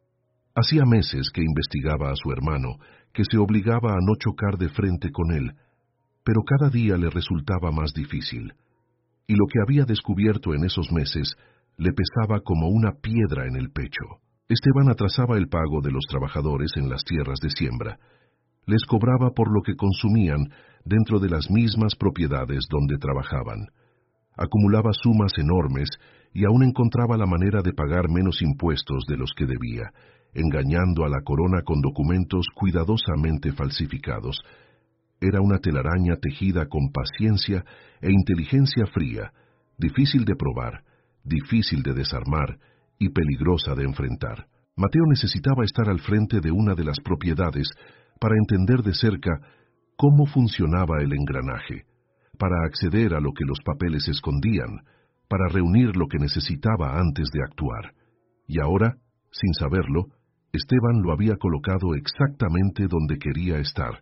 Hacía meses que investigaba a su hermano, que se obligaba a no chocar de frente con él, pero cada día le resultaba más difícil, y lo que había descubierto en esos meses le pesaba como una piedra en el pecho. Esteban atrasaba el pago de los trabajadores en las tierras de siembra. Les cobraba por lo que consumían dentro de las mismas propiedades donde trabajaban. Acumulaba sumas enormes y aún encontraba la manera de pagar menos impuestos de los que debía, engañando a la corona con documentos cuidadosamente falsificados. Era una telaraña tejida con paciencia e inteligencia fría, difícil de probar, difícil de desarmar y peligrosa de enfrentar. Mateo necesitaba estar al frente de una de las propiedades para entender de cerca cómo funcionaba el engranaje, para acceder a lo que los papeles escondían, para reunir lo que necesitaba antes de actuar. Y ahora, sin saberlo, Esteban lo había colocado exactamente donde quería estar.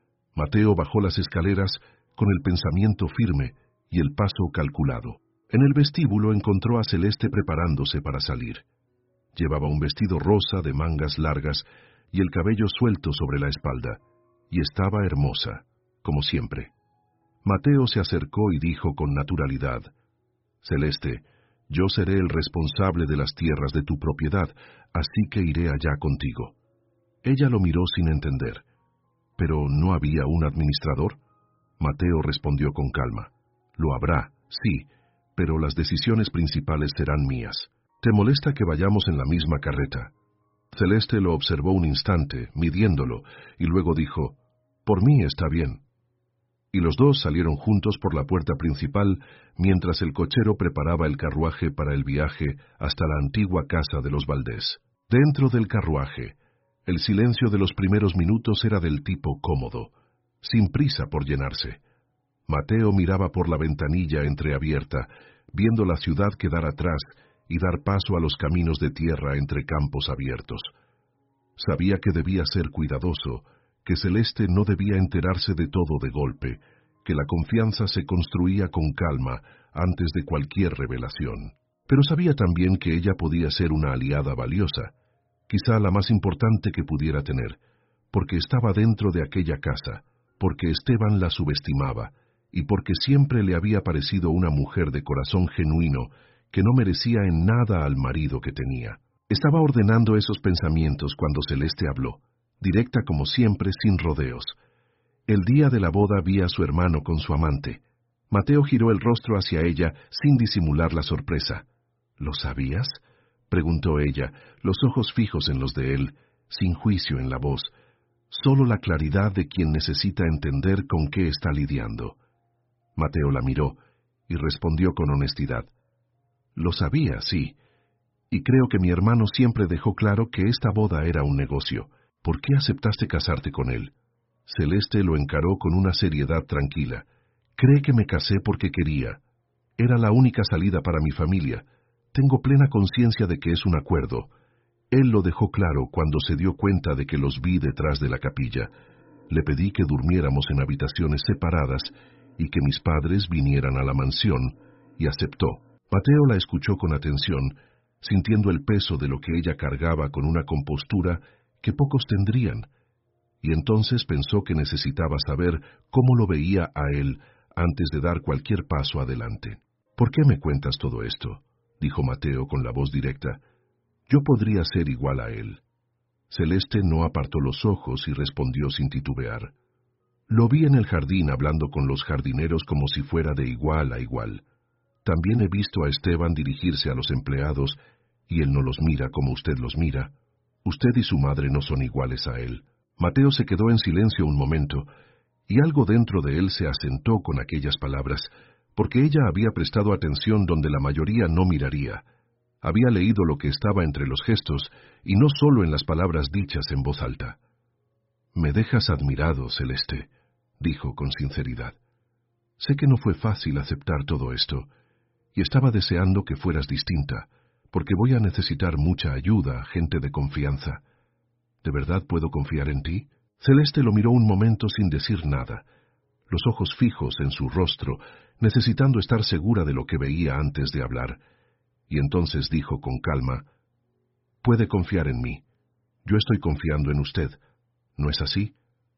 Mateo bajó las escaleras con el pensamiento firme y el paso calculado. En el vestíbulo encontró a Celeste preparándose para salir. Llevaba un vestido rosa de mangas largas y el cabello suelto sobre la espalda, y estaba hermosa, como siempre. Mateo se acercó y dijo con naturalidad: «Celeste, yo seré el responsable de las tierras de tu propiedad, así que iré allá contigo». Ella lo miró sin entender. «¿Pero no había un administrador?». Mateo respondió con calma: «Lo habrá, sí, pero las decisiones principales serán mías. ¿Te molesta que vayamos en la misma carreta?». Celeste lo observó un instante, midiéndolo, y luego dijo: «Por mí está bien». Y los dos salieron juntos por la puerta principal, mientras el cochero preparaba el carruaje para el viaje hasta la antigua casa de los Valdés. Dentro del carruaje, el silencio de los primeros minutos era del tipo cómodo, sin prisa por llenarse. Mateo miraba por la ventanilla entreabierta, viendo la ciudad quedar atrás y dar paso a los caminos de tierra entre campos abiertos. Sabía que debía ser cuidadoso, que Celeste no debía enterarse de todo de golpe, que la confianza se construía con calma antes de cualquier revelación. Pero sabía también que ella podía ser una aliada valiosa, quizá la más importante que pudiera tener, porque estaba dentro de aquella casa, porque Esteban la subestimaba, y porque siempre le había parecido una mujer de corazón genuino que no merecía en nada al marido que tenía. Estaba ordenando esos pensamientos cuando Celeste habló, directa como siempre, sin rodeos. El día de la boda vi a su hermano con su amante. Mateo giró el rostro hacia ella sin disimular la sorpresa. «¿Lo sabías?», preguntó ella, los ojos fijos en los de él, sin juicio en la voz, solo la claridad de quien necesita entender con qué está lidiando. Mateo la miró y respondió con honestidad: «Lo sabía, sí, y creo que mi hermano siempre dejó claro que esta boda era un negocio. ¿Por qué aceptaste casarte con él?». Celeste lo encaró con una seriedad tranquila. Cree que me casé porque quería. Era la única salida para mi familia. Tengo plena conciencia de que es un acuerdo. Él lo dejó claro cuando se dio cuenta de que los vi detrás de la capilla. Le pedí que durmiéramos en habitaciones separadas y que mis padres vinieran a la mansión, y aceptó. Mateo la escuchó con atención, sintiendo el peso de lo que ella cargaba con una compostura que pocos tendrían, y entonces pensó que necesitaba saber cómo lo veía a él antes de dar cualquier paso adelante. «¿Por qué me cuentas todo esto?», dijo Mateo con la voz directa. «Yo podría ser igual a él». Celeste no apartó los ojos y respondió sin titubear. «Lo vi en el jardín hablando con los jardineros como si fuera de igual a igual. También he visto a Esteban dirigirse a los empleados, y él no los mira como usted los mira. Usted y su madre no son iguales a él». Mateo se quedó en silencio un momento, y algo dentro de él se asentó con aquellas palabras, porque ella había prestado atención donde la mayoría no miraría. Había leído lo que estaba entre los gestos, y no solo en las palabras dichas en voz alta. «Me dejas admirado, Celeste», dijo con sinceridad. «Sé que no fue fácil aceptar todo esto, y estaba deseando que fueras distinta, porque voy a necesitar mucha ayuda, gente de confianza. ¿De verdad puedo confiar en ti?» Celeste lo miró un momento sin decir nada, los ojos fijos en su rostro, necesitando estar segura de lo que veía antes de hablar, y entonces dijo con calma: «Puede confiar en mí. Yo estoy confiando en usted. ¿No es así?»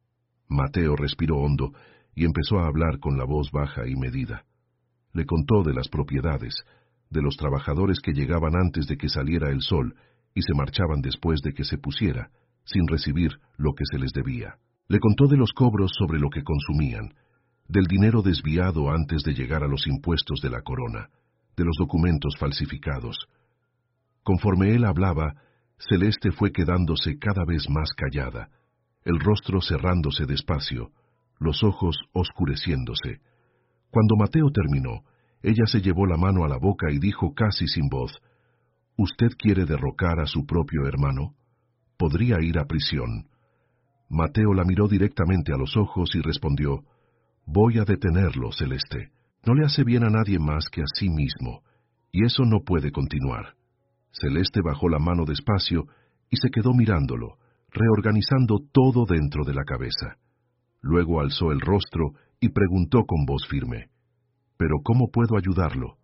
Mateo respiró hondo y empezó a hablar con la voz baja y medida. Le contó de las propiedades, de los trabajadores que llegaban antes de que saliera el sol y se marchaban después de que se pusiera, sin recibir lo que se les debía. Le contó de los cobros sobre lo que consumían, del dinero desviado antes de llegar a los impuestos de la corona, de los documentos falsificados. Conforme él hablaba, Celeste fue quedándose cada vez más callada, el rostro cerrándose despacio, los ojos oscureciéndose. Cuando Mateo terminó, ella se llevó la mano a la boca y dijo casi sin voz: «¿Usted quiere derrocar a su propio hermano? Podría ir a prisión». Mateo la miró directamente a los ojos y respondió: «Voy a detenerlo, Celeste. No le hace bien a nadie más que a sí mismo, y eso no puede continuar». Celeste bajó la mano despacio y se quedó mirándolo, reorganizando todo dentro de la cabeza. Luego alzó el rostro y preguntó con voz firme: «¿Pero cómo puedo ayudarlo?».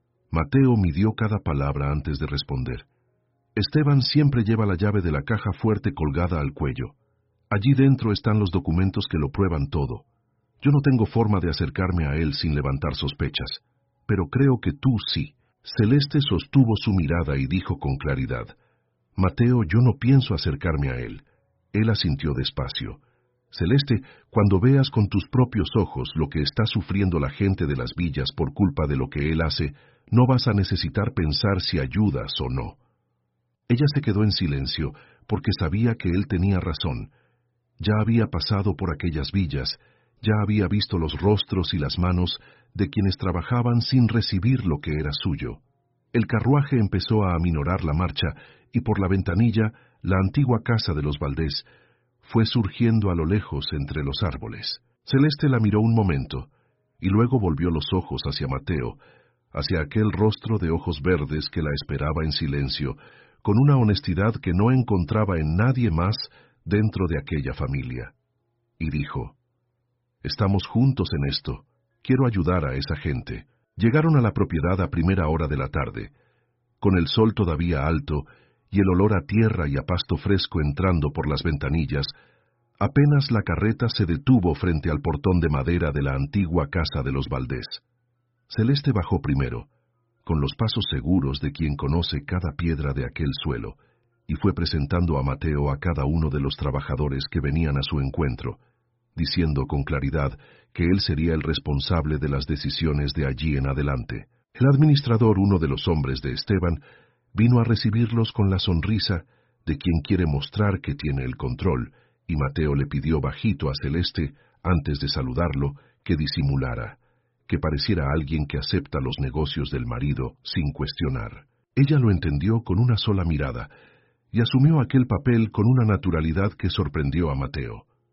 Mateo midió cada palabra antes de responder. «Esteban siempre lleva la llave de la caja fuerte colgada al cuello. Allí dentro están los documentos que lo prueban todo. Yo no tengo forma de acercarme a él sin levantar sospechas, pero creo que tú sí». Celeste sostuvo su mirada y dijo con claridad: «Mateo, yo no pienso acercarme a él». Él asintió despacio. «Celeste, cuando veas con tus propios ojos lo que está sufriendo la gente de las villas por culpa de lo que él hace, no vas a necesitar pensar si ayudas o no». Ella se quedó en silencio porque sabía que él tenía razón. Ya había pasado por aquellas villas, ya había visto los rostros y las manos de quienes trabajaban sin recibir lo que era suyo. El carruaje empezó a aminorar la marcha y por la ventanilla la antigua casa de los Valdés fue surgiendo a lo lejos entre los árboles. Celeste la miró un momento y luego volvió los ojos hacia Mateo, hacia aquel rostro de ojos verdes que la esperaba en silencio, con una honestidad que no encontraba en nadie más dentro de aquella familia. Y dijo: «Estamos juntos en esto. Quiero ayudar a esa gente». Llegaron a la propiedad a primera hora de la tarde, con el sol todavía alto y el olor a tierra y a pasto fresco entrando por las ventanillas. Apenas la carreta se detuvo frente al portón de madera de la antigua casa de los Valdés. Celeste bajó primero, con los pasos seguros de quien conoce cada piedra de aquel suelo, y fue presentando a Mateo a cada uno de los trabajadores que venían a su encuentro, diciendo con claridad que él sería el responsable de las decisiones de allí en adelante. El administrador, uno de los hombres de Esteban, vino a recibirlos con la sonrisa de quien quiere mostrar que tiene el control, y Mateo le pidió bajito a Celeste, antes de saludarlo, que disimulara, que pareciera alguien que acepta los negocios del marido sin cuestionar. Ella lo entendió con una sola mirada, y asumió aquel papel con una naturalidad que sorprendió a Mateo.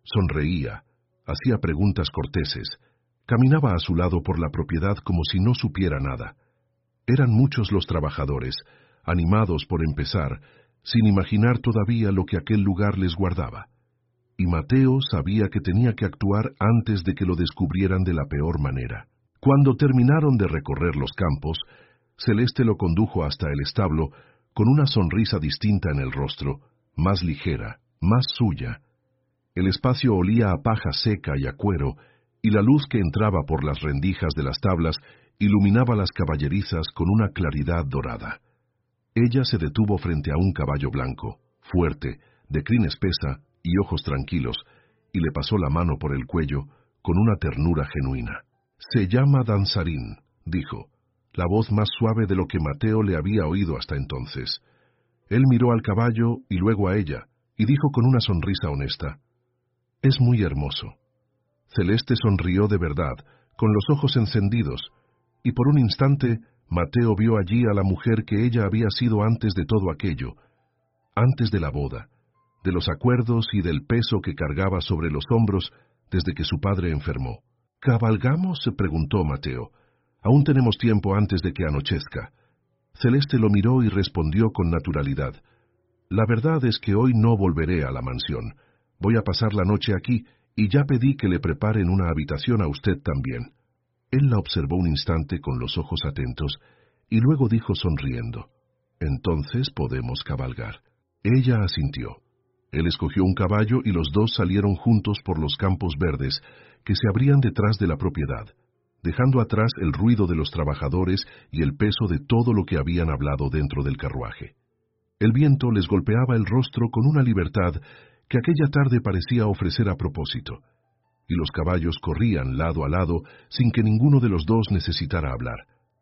Sonreía, hacía preguntas corteses, caminaba a su lado por la propiedad como si no supiera nada. Eran muchos los trabajadores, animados por empezar, sin imaginar todavía lo que aquel lugar les guardaba. Y Mateo sabía que tenía que actuar antes de que lo descubrieran de la peor manera. Cuando terminaron de recorrer los campos, Celeste lo condujo hasta el establo con una sonrisa distinta en el rostro, más ligera, más suya. El espacio olía a paja seca y a cuero, y la luz que entraba por las rendijas de las tablas iluminaba las caballerizas con una claridad dorada. Ella se detuvo frente a un caballo blanco, fuerte, de crin espesa y ojos tranquilos, y le pasó la mano por el cuello con una ternura genuina. «Se llama Danzarín», dijo, la voz más suave de lo que Mateo le había oído hasta entonces. Él miró al caballo y luego a ella, y dijo con una sonrisa honesta, «Es muy hermoso». Celeste sonrió de verdad, con los ojos encendidos, y por un instante Mateo vio allí a la mujer que ella había sido antes de todo aquello, antes de la boda, de los acuerdos y del peso que cargaba sobre los hombros desde que su padre enfermó. «¿Cabalgamos?», se preguntó Mateo. «Aún tenemos tiempo antes de que anochezca». Celeste lo miró y respondió con naturalidad. «La verdad es que hoy no volveré a la mansión. Voy a pasar la noche aquí y ya pedí que le preparen una habitación a usted también». Él la observó un instante con los ojos atentos y luego dijo sonriendo, «Entonces podemos cabalgar». Ella asintió. Él escogió un caballo y los dos salieron juntos por los campos verdes que se abrían detrás de la propiedad, dejando atrás el ruido de los trabajadores y el peso de todo lo que habían hablado dentro del carruaje. El viento les golpeaba el rostro con una libertad que aquella tarde parecía ofrecer a propósito, y los caballos corrían lado a lado sin que ninguno de los dos necesitara hablar.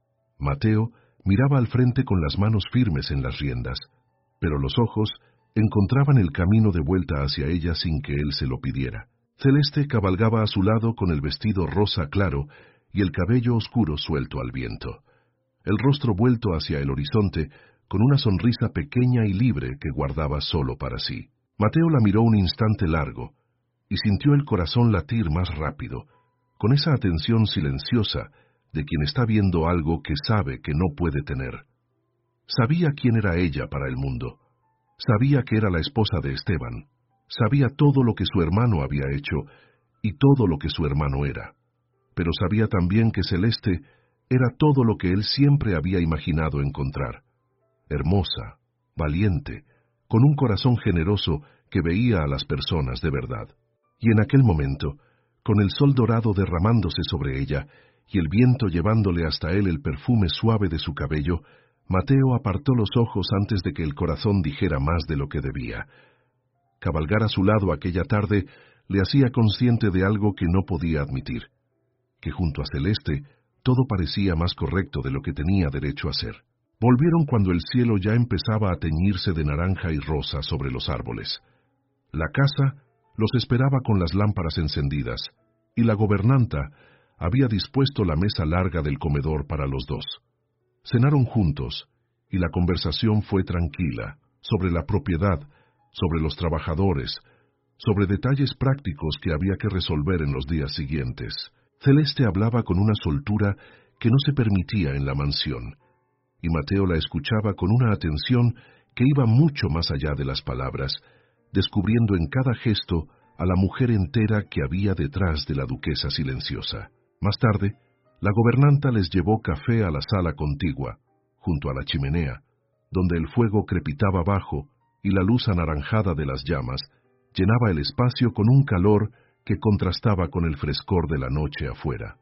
Mateo miraba al frente con las manos firmes en las riendas, pero los ojos encontraban el camino de vuelta hacia ella sin que él se lo pidiera. Celeste cabalgaba a su lado con el vestido rosa claro y el cabello oscuro suelto al viento, el rostro vuelto hacia el horizonte con una sonrisa pequeña y libre que guardaba solo para sí. Mateo la miró un instante largo y sintió el corazón latir más rápido, con esa atención silenciosa de quien está viendo algo que sabe que no puede tener. Sabía quién era ella para el mundo. Sabía que era la esposa de Esteban. Sabía todo lo que su hermano había hecho y todo lo que su hermano era. Pero sabía también que Celeste era todo lo que él siempre había imaginado encontrar. Hermosa, valiente, con un corazón generoso que veía a las personas de verdad. Y en aquel momento, con el sol dorado derramándose sobre ella y el viento llevándole hasta él el perfume suave de su cabello, Mateo apartó los ojos antes de que el corazón dijera más de lo que debía. Cabalgar a su lado aquella tarde le hacía consciente de algo que no podía admitir, que junto a Celeste todo parecía más correcto de lo que tenía derecho a ser. Volvieron cuando el cielo ya empezaba a teñirse de naranja y rosa sobre los árboles. La casa los esperaba con las lámparas encendidas, y la gobernanta había dispuesto la mesa larga del comedor para los dos. Cenaron juntos, y la conversación fue tranquila, sobre la propiedad, sobre los trabajadores, sobre detalles prácticos que había que resolver en los días siguientes. Celeste hablaba con una soltura que no se permitía en la mansión, y Mateo la escuchaba con una atención que iba mucho más allá de las palabras, descubriendo en cada gesto a la mujer entera que había detrás de la duquesa silenciosa. Más tarde, la gobernanta les llevó café a la sala contigua, junto a la chimenea, donde el fuego crepitaba abajo y la luz anaranjada de las llamas llenaba el espacio con un calor que contrastaba con el frescor de la noche afuera.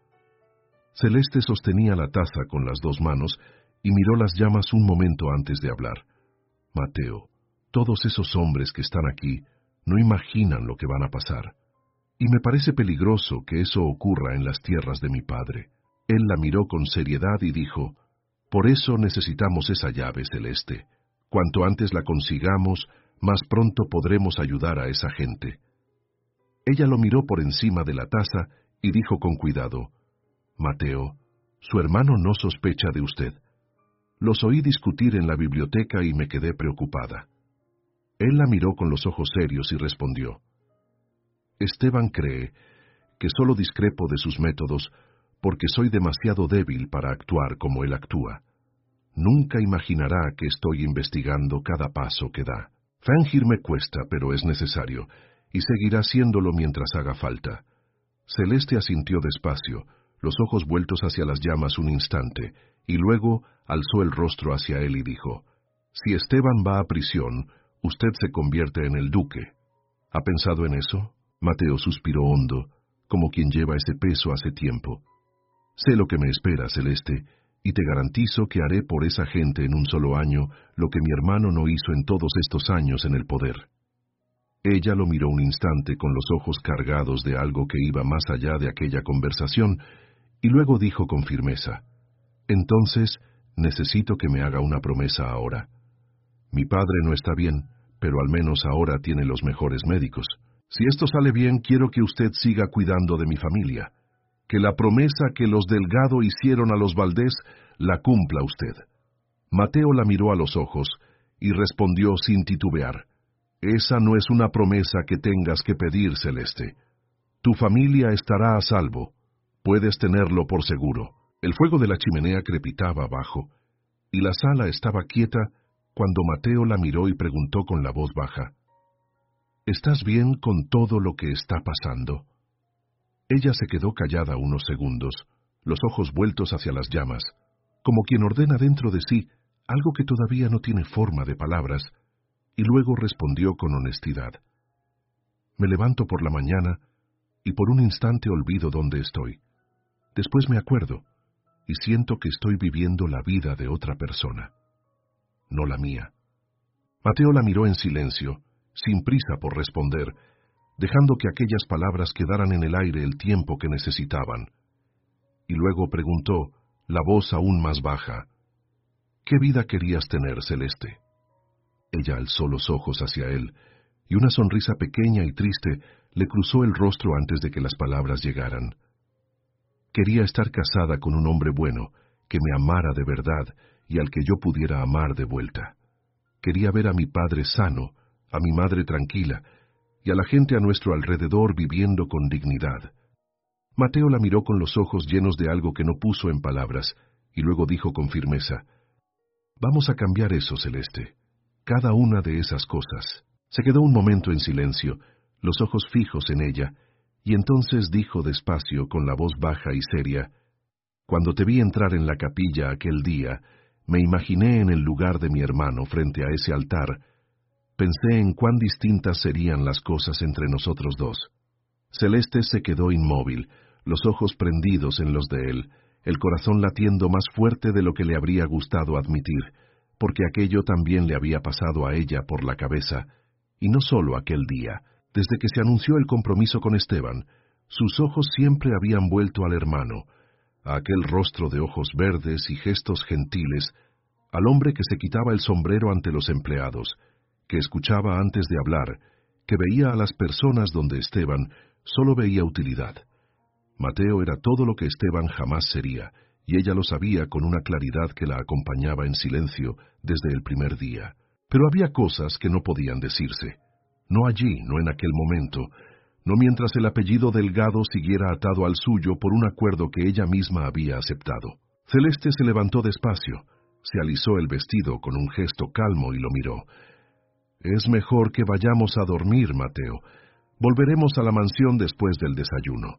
Celeste sostenía la taza con las dos manos y miró las llamas un momento antes de hablar. «Mateo, todos esos hombres que están aquí no imaginan lo que van a pasar, y me parece peligroso que eso ocurra en las tierras de mi padre». Él la miró con seriedad y dijo, «Por eso necesitamos esa llave, Celeste. Cuanto antes la consigamos, más pronto podremos ayudar a esa gente». Ella lo miró por encima de la taza y dijo con cuidado, «Mateo, su hermano no sospecha de usted. Los oí discutir en la biblioteca y me quedé preocupada». Él la miró con los ojos serios y respondió, Esteban cree que solo discrepo de sus métodos porque soy demasiado débil para actuar como él actúa. Nunca imaginará que estoy investigando cada paso que da. Fingir me cuesta, pero es necesario, y seguirá haciéndolo mientras haga falta. Celeste asintió despacio, los ojos vueltos hacia las llamas un instante, y luego alzó el rostro hacia él y dijo: «Si Esteban va a prisión, usted se convierte en el duque». ¿Ha pensado en eso? Mateo suspiró hondo, como quien lleva ese peso hace tiempo. Sé lo que me espera, Celeste, y te garantizo que haré por esa gente en un solo año lo que mi hermano no hizo en todos estos años en el poder. Ella lo miró un instante con los ojos cargados de algo que iba más allá de aquella conversación, y luego dijo con firmeza: «Entonces, necesito que me haga una promesa ahora. Mi padre no está bien, pero al menos ahora tiene los mejores médicos. Si esto sale bien, quiero que usted siga cuidando de mi familia. Que la promesa que los Delgado hicieron a los Valdés la cumpla usted». Mateo la miró a los ojos y respondió sin titubear: «Esa no es una promesa que tengas que pedir, Celeste. Tu familia estará a salvo. Puedes tenerlo por seguro». El fuego de la chimenea crepitaba abajo, y la sala estaba quieta cuando Mateo la miró y preguntó con la voz baja: «¿Estás bien con todo lo que está pasando?». Ella se quedó callada unos segundos, los ojos vueltos hacia las llamas, como quien ordena dentro de sí algo que todavía no tiene forma de palabras, y luego respondió con honestidad: «Me levanto por la mañana y por un instante olvido dónde estoy. Después me acuerdo y siento que estoy viviendo la vida de otra persona, no la mía». Mateo la miró en silencio, sin prisa por responder, dejando que aquellas palabras quedaran en el aire el tiempo que necesitaban. Y luego preguntó, la voz aún más baja: «¿Qué vida querías tener, Celeste?». Ella alzó los ojos hacia él, y una sonrisa pequeña y triste le cruzó el rostro antes de que las palabras llegaran. «Quería estar casada con un hombre bueno, que me amara de verdad y al que yo pudiera amar de vuelta. Quería ver a mi padre sano, a mi madre tranquila, y a la gente a nuestro alrededor viviendo con dignidad». Mateo la miró con los ojos llenos de algo que no puso en palabras, y luego dijo con firmeza: «Vamos a cambiar eso, Celeste. Cada una de esas cosas». Se quedó un momento en silencio, los ojos fijos en ella, y entonces dijo despacio, con la voz baja y seria: «Cuando te vi entrar en la capilla aquel día, me imaginé en el lugar de mi hermano frente a ese altar. Pensé en cuán distintas serían las cosas entre nosotros dos». Celeste se quedó inmóvil, los ojos prendidos en los de él, el corazón latiendo más fuerte de lo que le habría gustado admitir, porque aquello también le había pasado a ella por la cabeza, y no solo aquel día. Desde que se anunció el compromiso con Esteban, sus ojos siempre habían vuelto al hermano, a aquel rostro de ojos verdes y gestos gentiles, al hombre que se quitaba el sombrero ante los empleados, que escuchaba antes de hablar, que veía a las personas donde Esteban solo veía utilidad. Mateo era todo lo que Esteban jamás sería, y ella lo sabía con una claridad que la acompañaba en silencio desde el primer día. Pero había cosas que no podían decirse. No allí, no en aquel momento, no mientras el apellido Delgado siguiera atado al suyo por un acuerdo que ella misma había aceptado. Celeste se levantó despacio, se alisó el vestido con un gesto calmo y lo miró. «Es mejor que vayamos a dormir, Mateo. Volveremos a la mansión después del desayuno».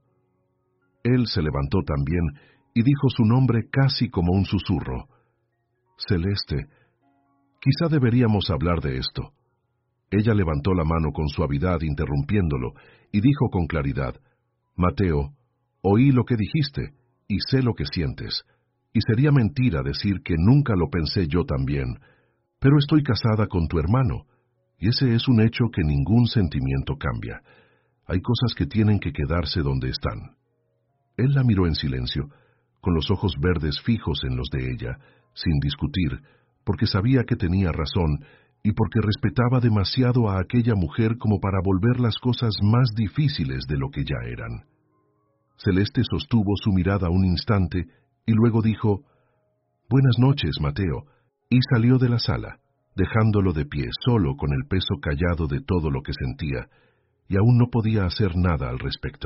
Él se levantó también y dijo su nombre casi como un susurro: «Celeste, quizá deberíamos hablar de esto». Ella levantó la mano con suavidad interrumpiéndolo y dijo con claridad: «Mateo, oí lo que dijiste y sé lo que sientes, y sería mentira decir que nunca lo pensé yo también, pero estoy casada con tu hermano, y ese es un hecho que ningún sentimiento cambia. Hay cosas que tienen que quedarse donde están». Él la miró en silencio, con los ojos verdes fijos en los de ella, sin discutir, porque sabía que tenía razón y porque respetaba demasiado a aquella mujer como para volver las cosas más difíciles de lo que ya eran. Celeste sostuvo su mirada un instante y luego dijo: «Buenas noches, Mateo», y salió de la sala, dejándolo de pie, solo con el peso callado de todo lo que sentía, y aún no podía hacer nada al respecto.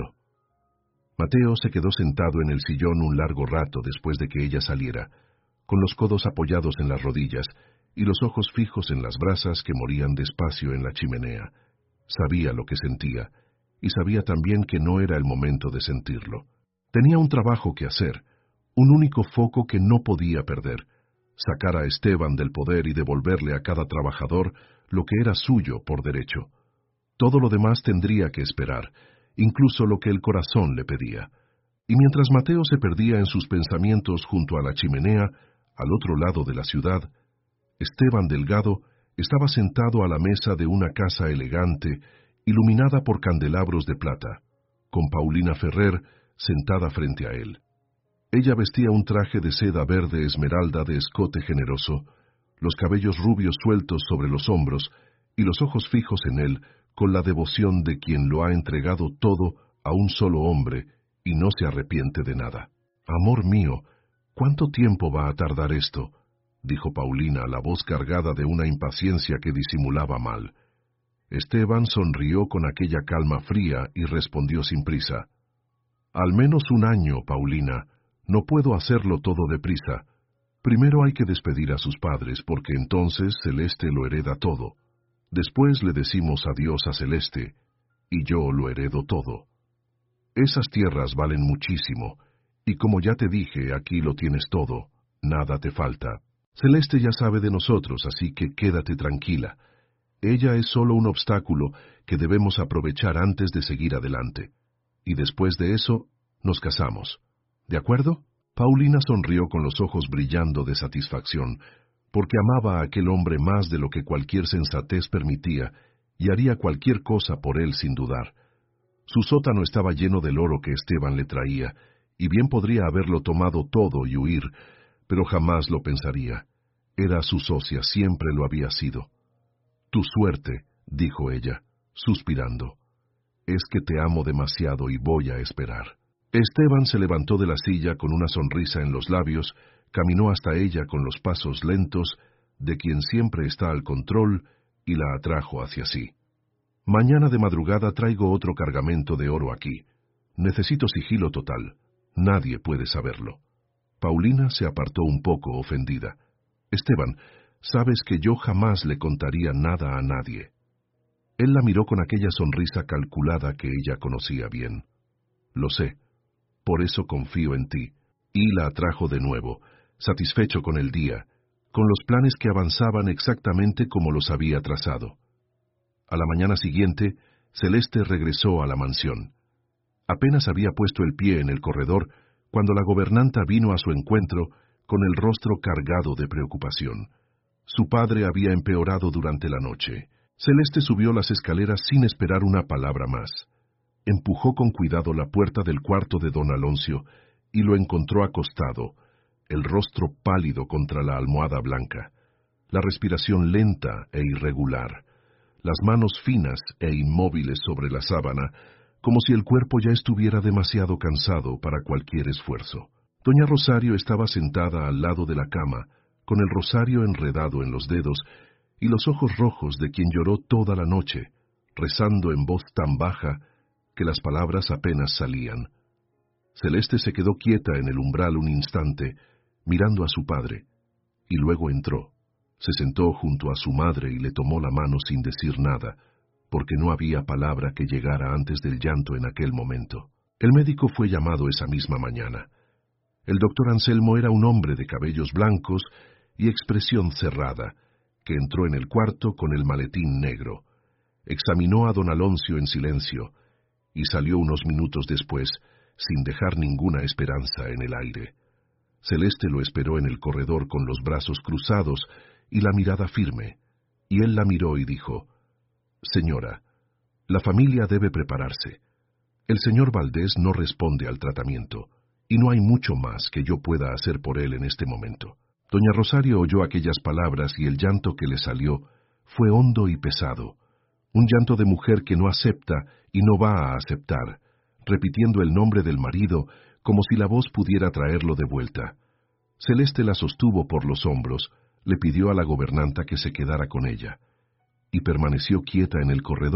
Mateo se quedó sentado en el sillón un largo rato después de que ella saliera, con los codos apoyados en las rodillas y los ojos fijos en las brasas que morían despacio en la chimenea. Sabía lo que sentía, y sabía también que no era el momento de sentirlo. Tenía un trabajo que hacer, un único foco que no podía perder: sacar a Esteban del poder y devolverle a cada trabajador lo que era suyo por derecho. Todo lo demás tendría que esperar, incluso lo que el corazón le pedía. Y mientras Mateo se perdía en sus pensamientos junto a la chimenea, al otro lado de la ciudad, Esteban Delgado estaba sentado a la mesa de una casa elegante, iluminada por candelabros de plata, con Paulina Ferrer sentada frente a él. Ella vestía un traje de seda verde esmeralda de escote generoso, los cabellos rubios sueltos sobre los hombros y los ojos fijos en él con la devoción de quien lo ha entregado todo a un solo hombre y no se arrepiente de nada. «Amor mío, ¿cuánto tiempo va a tardar esto?», dijo Paulina, la voz cargada de una impaciencia que disimulaba mal. Esteban sonrió con aquella calma fría y respondió sin prisa: «Al menos un año, Paulina. No puedo hacerlo todo deprisa. Primero hay que despedir a sus padres, porque entonces Celeste lo hereda todo. Después le decimos adiós a Celeste, y yo lo heredo todo. Esas tierras valen muchísimo, y como ya te dije, aquí lo tienes todo, nada te falta. Celeste ya sabe de nosotros, así que quédate tranquila. Ella es solo un obstáculo que debemos aprovechar antes de seguir adelante. Y después de eso, nos casamos. ¿De acuerdo?». Paulina sonrió con los ojos brillando de satisfacción, porque amaba a aquel hombre más de lo que cualquier sensatez permitía, y haría cualquier cosa por él sin dudar. Su sótano estaba lleno del oro que Esteban le traía, y bien podría haberlo tomado todo y huir, pero jamás lo pensaría. Era su socia, siempre lo había sido. «Tu suerte», dijo ella, suspirando, «es que te amo demasiado y voy a esperar». Esteban se levantó de la silla con una sonrisa en los labios, caminó hasta ella con los pasos lentos de quien siempre está al control y la atrajo hacia sí. «Mañana de madrugada traigo otro cargamento de oro aquí. Necesito sigilo total. Nadie puede saberlo». Paulina se apartó un poco ofendida. «Esteban, sabes que yo jamás le contaría nada a nadie». Él la miró con aquella sonrisa calculada que ella conocía bien. «Lo sé. Por eso confío en ti», y la atrajo de nuevo, satisfecho con el día, con los planes que avanzaban exactamente como los había trazado. A la mañana siguiente, Celeste regresó a la mansión. Apenas había puesto el pie en el corredor cuando la gobernanta vino a su encuentro con el rostro cargado de preocupación. Su padre había empeorado durante la noche. Celeste subió las escaleras sin esperar una palabra más. Empujó con cuidado la puerta del cuarto de don Aloncio y lo encontró acostado, el rostro pálido contra la almohada blanca, la respiración lenta e irregular, las manos finas e inmóviles sobre la sábana, como si el cuerpo ya estuviera demasiado cansado para cualquier esfuerzo. Doña Rosario estaba sentada al lado de la cama, con el rosario enredado en los dedos y los ojos rojos de quien lloró toda la noche, rezando en voz tan baja que las palabras apenas salían. Celeste se quedó quieta en el umbral un instante, mirando a su padre, y luego entró. Se sentó junto a su madre y le tomó la mano sin decir nada, porque no había palabra que llegara antes del llanto en aquel momento. El médico fue llamado esa misma mañana. El doctor Anselmo era un hombre de cabellos blancos y expresión cerrada, que entró en el cuarto con el maletín negro. Examinó a don Aloncio en silencio, y salió unos minutos después, sin dejar ninguna esperanza en el aire. Celeste lo esperó en el corredor con los brazos cruzados y la mirada firme, y él la miró y dijo: «Señora, la familia debe prepararse. El señor Valdés no responde al tratamiento, y no hay mucho más que yo pueda hacer por él en este momento». Doña Rosario oyó aquellas palabras y el llanto que le salió fue hondo y pesado, un llanto de mujer que no acepta y no va a aceptar, repitiendo el nombre del marido como si la voz pudiera traerlo de vuelta. Celeste la sostuvo por los hombros, le pidió a la gobernanta que se quedara con ella, y permaneció quieta en el corredor,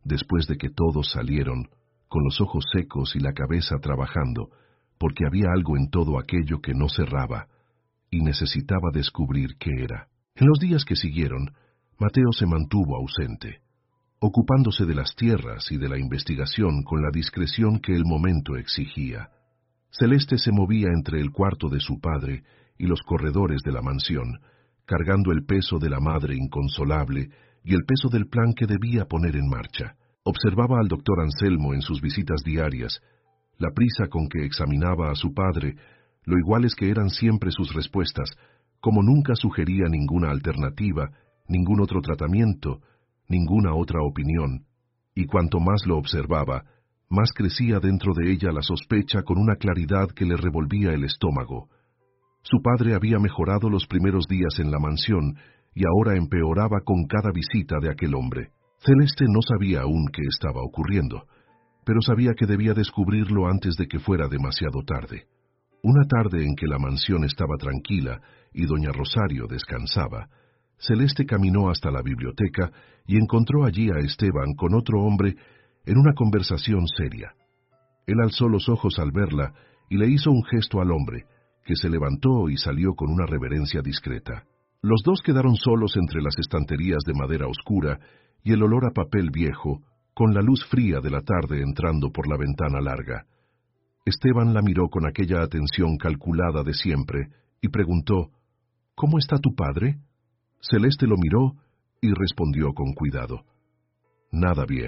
después de que todos salieron, con los ojos secos y la cabeza trabajando, porque había algo en todo aquello que no cerraba, y necesitaba descubrir qué era. En los días que siguieron, Mateo se mantuvo ausente, ocupándose de las tierras y de la investigación con la discreción que el momento exigía. Celeste se movía entre el cuarto de su padre y los corredores de la mansión, cargando el peso de la madre inconsolable y el peso del plan que debía poner en marcha. Observaba al doctor Anselmo en sus visitas diarias, la prisa con que examinaba a su padre, lo iguales que eran siempre sus respuestas, como nunca sugería ninguna alternativa, ningún otro tratamiento, ninguna otra opinión, y cuanto más lo observaba, más crecía dentro de ella la sospecha con una claridad que le revolvía el estómago. Su padre había mejorado los primeros días en la mansión y ahora empeoraba con cada visita de aquel hombre. Celeste no sabía aún qué estaba ocurriendo, pero sabía que debía descubrirlo antes de que fuera demasiado tarde. Una tarde en que la mansión estaba tranquila y doña Rosario descansaba, Celeste caminó hasta la biblioteca y encontró allí a Esteban con otro hombre en una conversación seria. Él alzó los ojos al verla y le hizo un gesto al hombre, que se levantó y salió con una reverencia discreta. Los dos quedaron solos entre las estanterías de madera oscura y el olor a papel viejo, con la luz fría de la tarde entrando por la ventana larga. Esteban la miró con aquella atención calculada de siempre y preguntó, «¿Cómo está tu padre?» Celeste lo miró y respondió con cuidado, «Nada bien.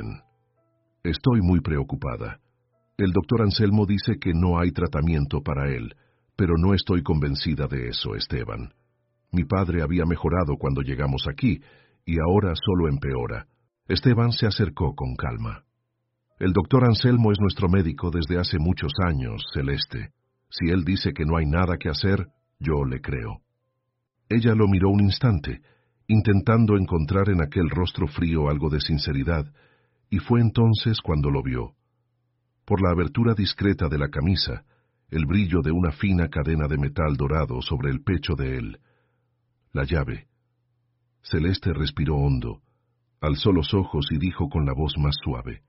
Estoy muy preocupada. El doctor Anselmo dice que no hay tratamiento para él, pero no estoy convencida de eso, Esteban. Mi padre había mejorado cuando llegamos aquí, y ahora solo empeora». Esteban se acercó con calma. «El doctor Anselmo es nuestro médico desde hace muchos años, Celeste. Si él dice que no hay nada que hacer, yo le creo». Ella lo miró un instante, intentando encontrar en aquel rostro frío algo de sinceridad, y fue entonces cuando lo vio. Por la abertura discreta de la camisa, el brillo de una fina cadena de metal dorado sobre el pecho de él. La llave. Celeste respiró hondo, alzó los ojos y dijo con la voz más suave,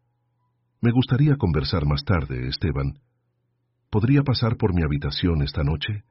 «Me gustaría conversar más tarde, Esteban. ¿Podría pasar por mi habitación esta noche?»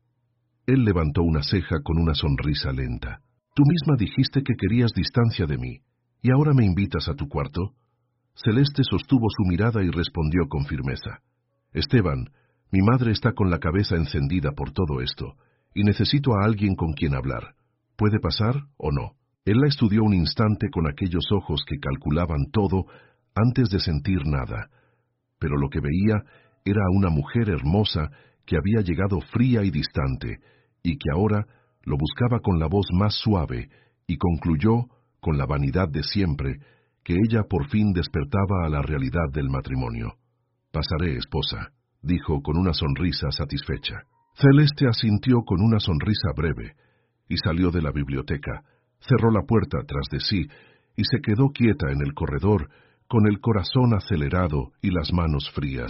Él levantó una ceja con una sonrisa lenta. «Tú misma dijiste que querías distancia de mí, ¿y ahora me invitas a tu cuarto?» Celeste sostuvo su mirada y respondió con firmeza, «Esteban, mi madre está con la cabeza encendida por todo esto, y necesito a alguien con quien hablar. ¿Puede pasar o no?» Él la estudió un instante con aquellos ojos que calculaban todo antes de sentir nada, pero lo que veía era a una mujer hermosa que había llegado fría y distante, y que ahora lo buscaba con la voz más suave, y concluyó, con la vanidad de siempre, que ella por fin despertaba a la realidad del matrimonio. «Pasaré, esposa», dijo con una sonrisa satisfecha. Celeste asintió con una sonrisa breve, y salió de la biblioteca, cerró la puerta tras de sí, y se quedó quieta en el corredor, con el corazón acelerado y las manos frías,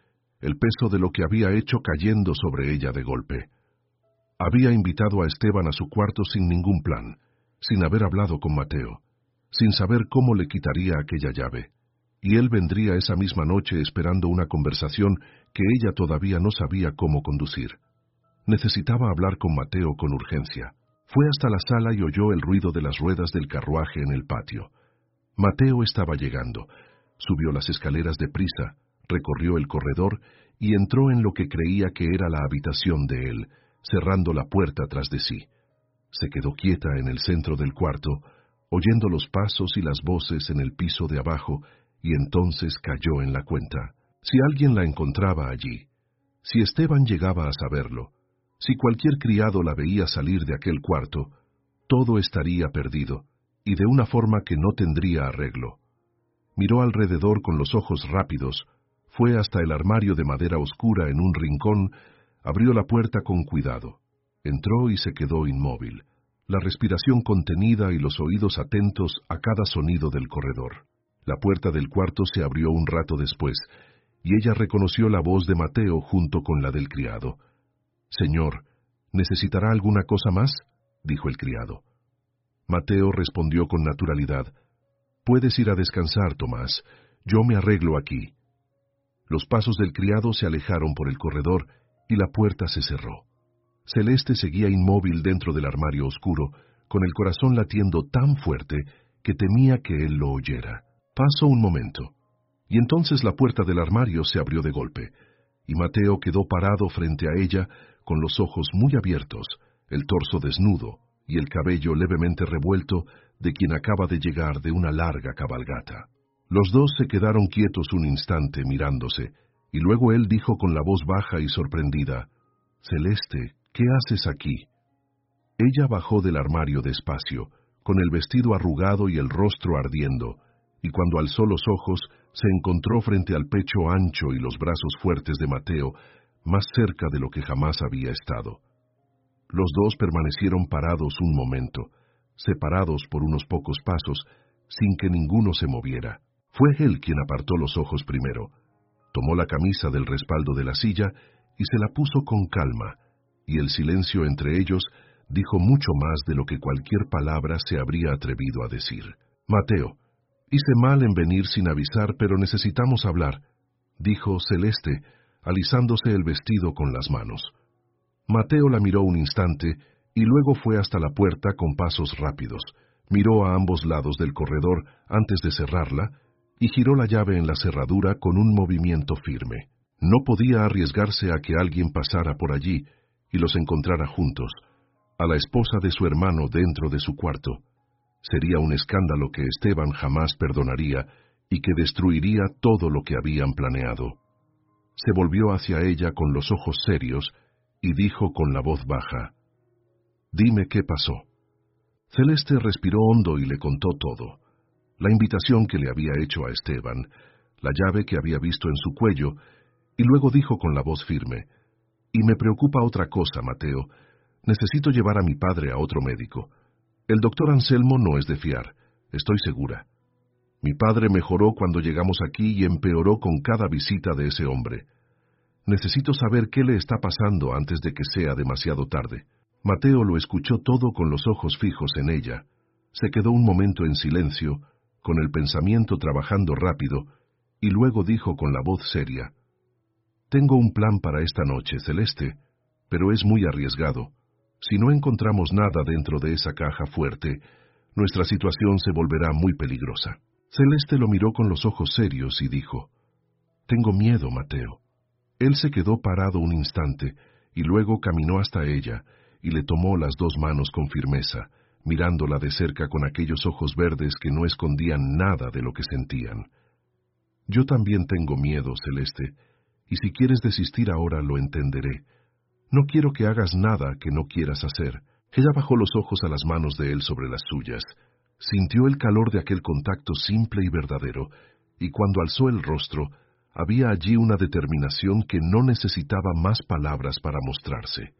el peso de lo que había hecho cayendo sobre ella de golpe. Había invitado a Esteban a su cuarto sin ningún plan, sin haber hablado con Mateo, sin saber cómo le quitaría aquella llave, y él vendría esa misma noche esperando una conversación que ella todavía no sabía cómo conducir. Necesitaba hablar con Mateo con urgencia. Fue hasta la sala y oyó el ruido de las ruedas del carruaje en el patio. Mateo estaba llegando. Subió las escaleras deprisa, recorrió el corredor y entró en lo que creía que era la habitación de él, cerrando la puerta tras de sí. Se quedó quieta en el centro del cuarto, oyendo los pasos y las voces en el piso de abajo, y entonces cayó en la cuenta. Si alguien la encontraba allí, si Esteban llegaba a saberlo, si cualquier criado la veía salir de aquel cuarto, todo estaría perdido, y de una forma que no tendría arreglo. Miró alrededor con los ojos rápidos, fue hasta el armario de madera oscura en un rincón, abrió la puerta con cuidado, entró y se quedó inmóvil, la respiración contenida y los oídos atentos a cada sonido del corredor. La puerta del cuarto se abrió un rato después, y ella reconoció la voz de Mateo junto con la del criado. «Señor, ¿necesitará alguna cosa más?», dijo el criado. Mateo respondió con naturalidad, Puedes ir a descansar, Tomás. Yo me arreglo aquí. Los pasos del criado se alejaron por el corredor y la puerta se cerró. Celeste seguía inmóvil dentro del armario oscuro, con el corazón latiendo tan fuerte que temía que él lo oyera. Pasó un momento, y entonces la puerta del armario se abrió de golpe, y Mateo quedó parado frente a ella, con los ojos muy abiertos, el torso desnudo y el cabello levemente revuelto de quien acaba de llegar de una larga cabalgata. Los dos se quedaron quietos un instante mirándose, y luego él dijo con la voz baja y sorprendida: «Celeste, ¿qué haces aquí?». Ella bajó del armario despacio, con el vestido arrugado y el rostro ardiendo, y cuando alzó los ojos, se encontró frente al pecho ancho y los brazos fuertes de Mateo, más cerca de lo que jamás había estado. Los dos permanecieron parados un momento, separados por unos pocos pasos, sin que ninguno se moviera. Fue él quien apartó los ojos primero, tomó la camisa del respaldo de la silla y se la puso con calma, y el silencio entre ellos dijo mucho más de lo que cualquier palabra se habría atrevido a decir. «Mateo, hice mal en venir sin avisar, pero necesitamos hablar», dijo Celeste, alisándose el vestido con las manos. Mateo la miró un instante y luego fue hasta la puerta con pasos rápidos, miró a ambos lados del corredor antes de cerrarla y giró la llave en la cerradura con un movimiento firme. No podía arriesgarse a que alguien pasara por allí y los encontrara juntos, a la esposa de su hermano dentro de su cuarto. Sería un escándalo que Esteban jamás perdonaría y que destruiría todo lo que habían planeado. Se volvió hacia ella con los ojos serios y dijo con la voz baja: «Dime qué pasó». Celeste respiró hondo y le contó todo: la invitación que le había hecho a Esteban, la llave que había visto en su cuello, y luego dijo con la voz firme: «Y me preocupa otra cosa, Mateo. Necesito llevar a mi padre a otro médico. El doctor Anselmo no es de fiar, estoy segura. Mi padre mejoró cuando llegamos aquí y empeoró con cada visita de ese hombre. Necesito saber qué le está pasando antes de que sea demasiado tarde». Mateo lo escuchó todo con los ojos fijos en ella. Se quedó un momento en silencio, con el pensamiento trabajando rápido, y luego dijo con la voz seria: «Tengo un plan para esta noche, Celeste, pero es muy arriesgado. Si no encontramos nada dentro de esa caja fuerte, nuestra situación se volverá muy peligrosa». Celeste lo miró con los ojos serios y dijo: «Tengo miedo, Mateo». Él se quedó parado un instante, y luego caminó hasta ella, y le tomó las dos manos con firmeza, mirándola de cerca con aquellos ojos verdes que no escondían nada de lo que sentían. «Yo también tengo miedo, Celeste, y si quieres desistir ahora lo entenderé. No quiero que hagas nada que no quieras hacer». Ella bajó los ojos a las manos de él sobre las suyas, sintió el calor de aquel contacto simple y verdadero, y cuando alzó el rostro, había allí una determinación que no necesitaba más palabras para mostrarse.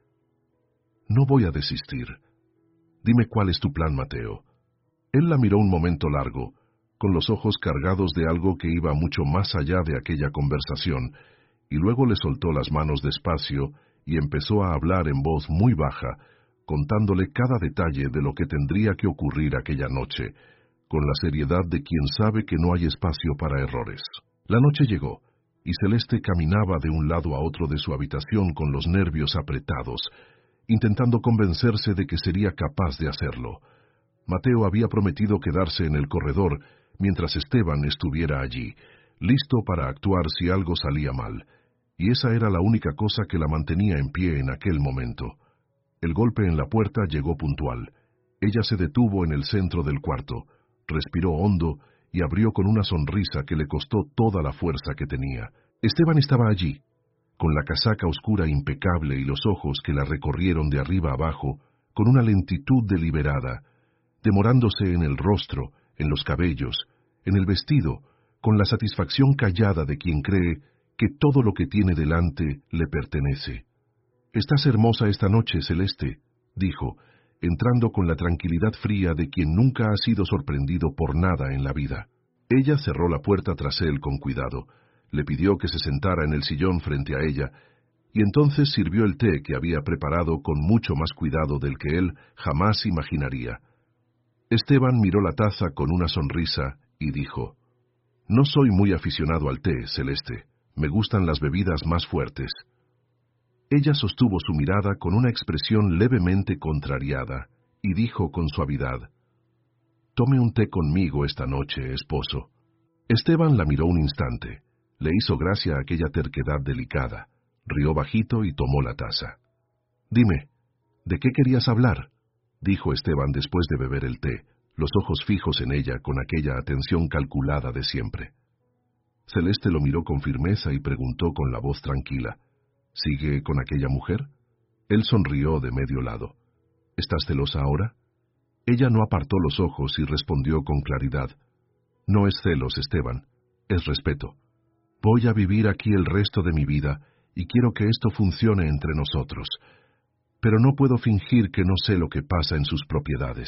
«No voy a desistir. Dime cuál es tu plan, Mateo». Él la miró un momento largo, con los ojos cargados de algo que iba mucho más allá de aquella conversación, y luego le soltó las manos despacio y empezó a hablar en voz muy baja, contándole cada detalle de lo que tendría que ocurrir aquella noche, con la seriedad de quien sabe que no hay espacio para errores. La noche llegó, y Celeste caminaba de un lado a otro de su habitación con los nervios apretados, intentando convencerse de que sería capaz de hacerlo. Mateo había prometido quedarse en el corredor mientras Esteban estuviera allí, listo para actuar si algo salía mal, y esa era la única cosa que la mantenía en pie en aquel momento. El golpe en la puerta llegó puntual. Ella se detuvo en el centro del cuarto, respiró hondo y abrió con una sonrisa que le costó toda la fuerza que tenía. Esteban estaba allí, con la casaca oscura impecable y los ojos que la recorrieron de arriba abajo, con una lentitud deliberada, demorándose en el rostro, en los cabellos, en el vestido, con la satisfacción callada de quien cree que todo lo que tiene delante le pertenece. «Estás hermosa esta noche, Celeste», dijo, entrando con la tranquilidad fría de quien nunca ha sido sorprendido por nada en la vida. Ella cerró la puerta tras él con cuidado, le pidió que se sentara en el sillón frente a ella, y entonces sirvió el té que había preparado con mucho más cuidado del que él jamás imaginaría. Esteban miró la taza con una sonrisa y dijo: «No soy muy aficionado al té, Celeste. Me gustan las bebidas más fuertes». Ella sostuvo su mirada con una expresión levemente contrariada y dijo con suavidad: «Tome un té conmigo esta noche, esposo». Esteban la miró un instante. Le hizo gracia aquella terquedad delicada. Rió bajito y tomó la taza. «Dime, ¿de qué querías hablar?», dijo Esteban después de beber el té, los ojos fijos en ella con aquella atención calculada de siempre. Celeste lo miró con firmeza y preguntó con la voz tranquila: «¿Sigue con aquella mujer?». Él sonrió de medio lado. «¿Estás celosa ahora?». Ella no apartó los ojos y respondió con claridad: «No es celos, Esteban, es respeto. Voy a vivir aquí el resto de mi vida y quiero que esto funcione entre nosotros. Pero no puedo fingir que no sé lo que pasa en sus propiedades».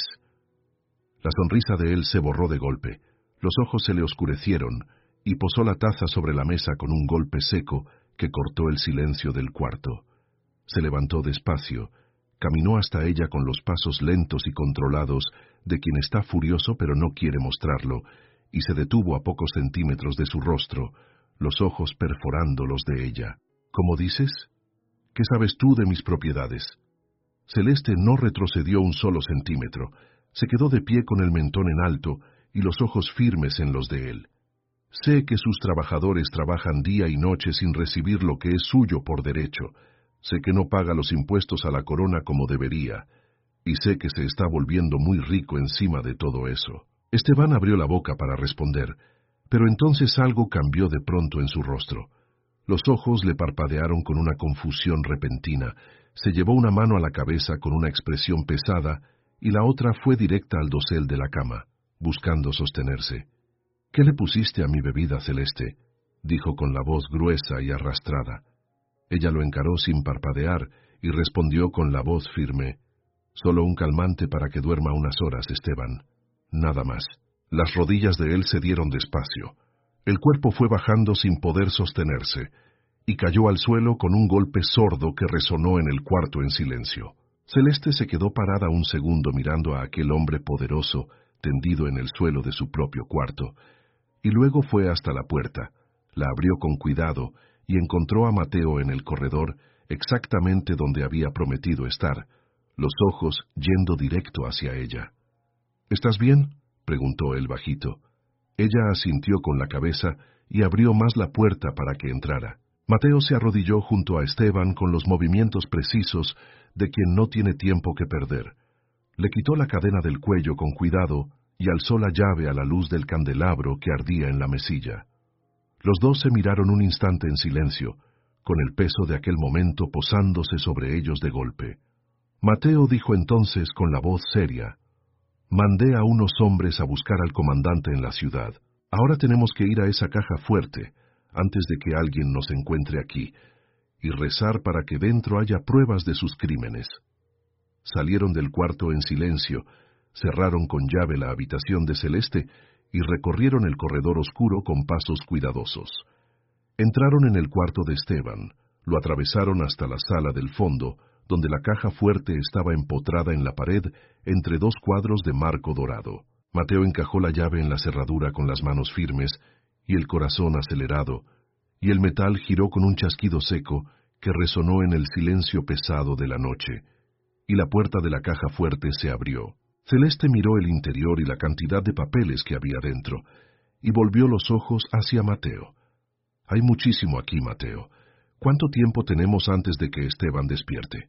La sonrisa de él se borró de golpe, los ojos se le oscurecieron y posó la taza sobre la mesa con un golpe seco que cortó el silencio del cuarto. Se levantó despacio, caminó hasta ella con los pasos lentos y controlados de quien está furioso pero no quiere mostrarlo, y se detuvo a pocos centímetros de su rostro, los ojos perforando los de ella. «¿Cómo dices? ¿Qué sabes tú de mis propiedades?». Celeste no retrocedió un solo centímetro, se quedó de pie con el mentón en alto y los ojos firmes en los de él. «Sé que sus trabajadores trabajan día y noche sin recibir lo que es suyo por derecho. Sé que no paga los impuestos a la corona como debería, y sé que se está volviendo muy rico encima de todo eso». Esteban abrió la boca para responder, pero entonces algo cambió de pronto en su rostro. Los ojos le parpadearon con una confusión repentina, se llevó una mano a la cabeza con una expresión pesada y la otra fue directa al dosel de la cama, buscando sostenerse. «¿Qué le pusiste a mi bebida, Celeste?», dijo con la voz gruesa y arrastrada. Ella lo encaró sin parpadear y respondió con la voz firme: «Solo un calmante para que duerma unas horas, Esteban. Nada más». Las rodillas de él se dieron despacio. El cuerpo fue bajando sin poder sostenerse, y cayó al suelo con un golpe sordo que resonó en el cuarto en silencio. Celeste se quedó parada un segundo mirando a aquel hombre poderoso tendido en el suelo de su propio cuarto, y luego fue hasta la puerta, la abrió con cuidado y encontró a Mateo en el corredor exactamente donde había prometido estar, los ojos yendo directo hacia ella. «¿Estás bien?», preguntó él bajito. Ella asintió con la cabeza y abrió más la puerta para que entrara. Mateo se arrodilló junto a Esteban con los movimientos precisos de quien no tiene tiempo que perder. Le quitó la cadena del cuello con cuidado y alzó la llave a la luz del candelabro que ardía en la mesilla. Los dos se miraron un instante en silencio, con el peso de aquel momento posándose sobre ellos de golpe. Mateo dijo entonces con la voz seria: «Mandé a unos hombres a buscar al comandante en la ciudad. Ahora tenemos que ir a esa caja fuerte, antes de que alguien nos encuentre aquí, y rezar para que dentro haya pruebas de sus crímenes». Salieron del cuarto en silencio, cerraron con llave la habitación de Celeste y recorrieron el corredor oscuro con pasos cuidadosos. Entraron en el cuarto de Esteban, lo atravesaron hasta la sala del fondo, donde la caja fuerte estaba empotrada en la pared entre dos cuadros de marco dorado. Mateo encajó la llave en la cerradura con las manos firmes y el corazón acelerado, y el metal giró con un chasquido seco que resonó en el silencio pesado de la noche, y la puerta de la caja fuerte se abrió. Celeste miró el interior y la cantidad de papeles que había dentro, y volvió los ojos hacia Mateo. «Hay muchísimo aquí, Mateo. ¿Cuánto tiempo tenemos antes de que Esteban despierte?».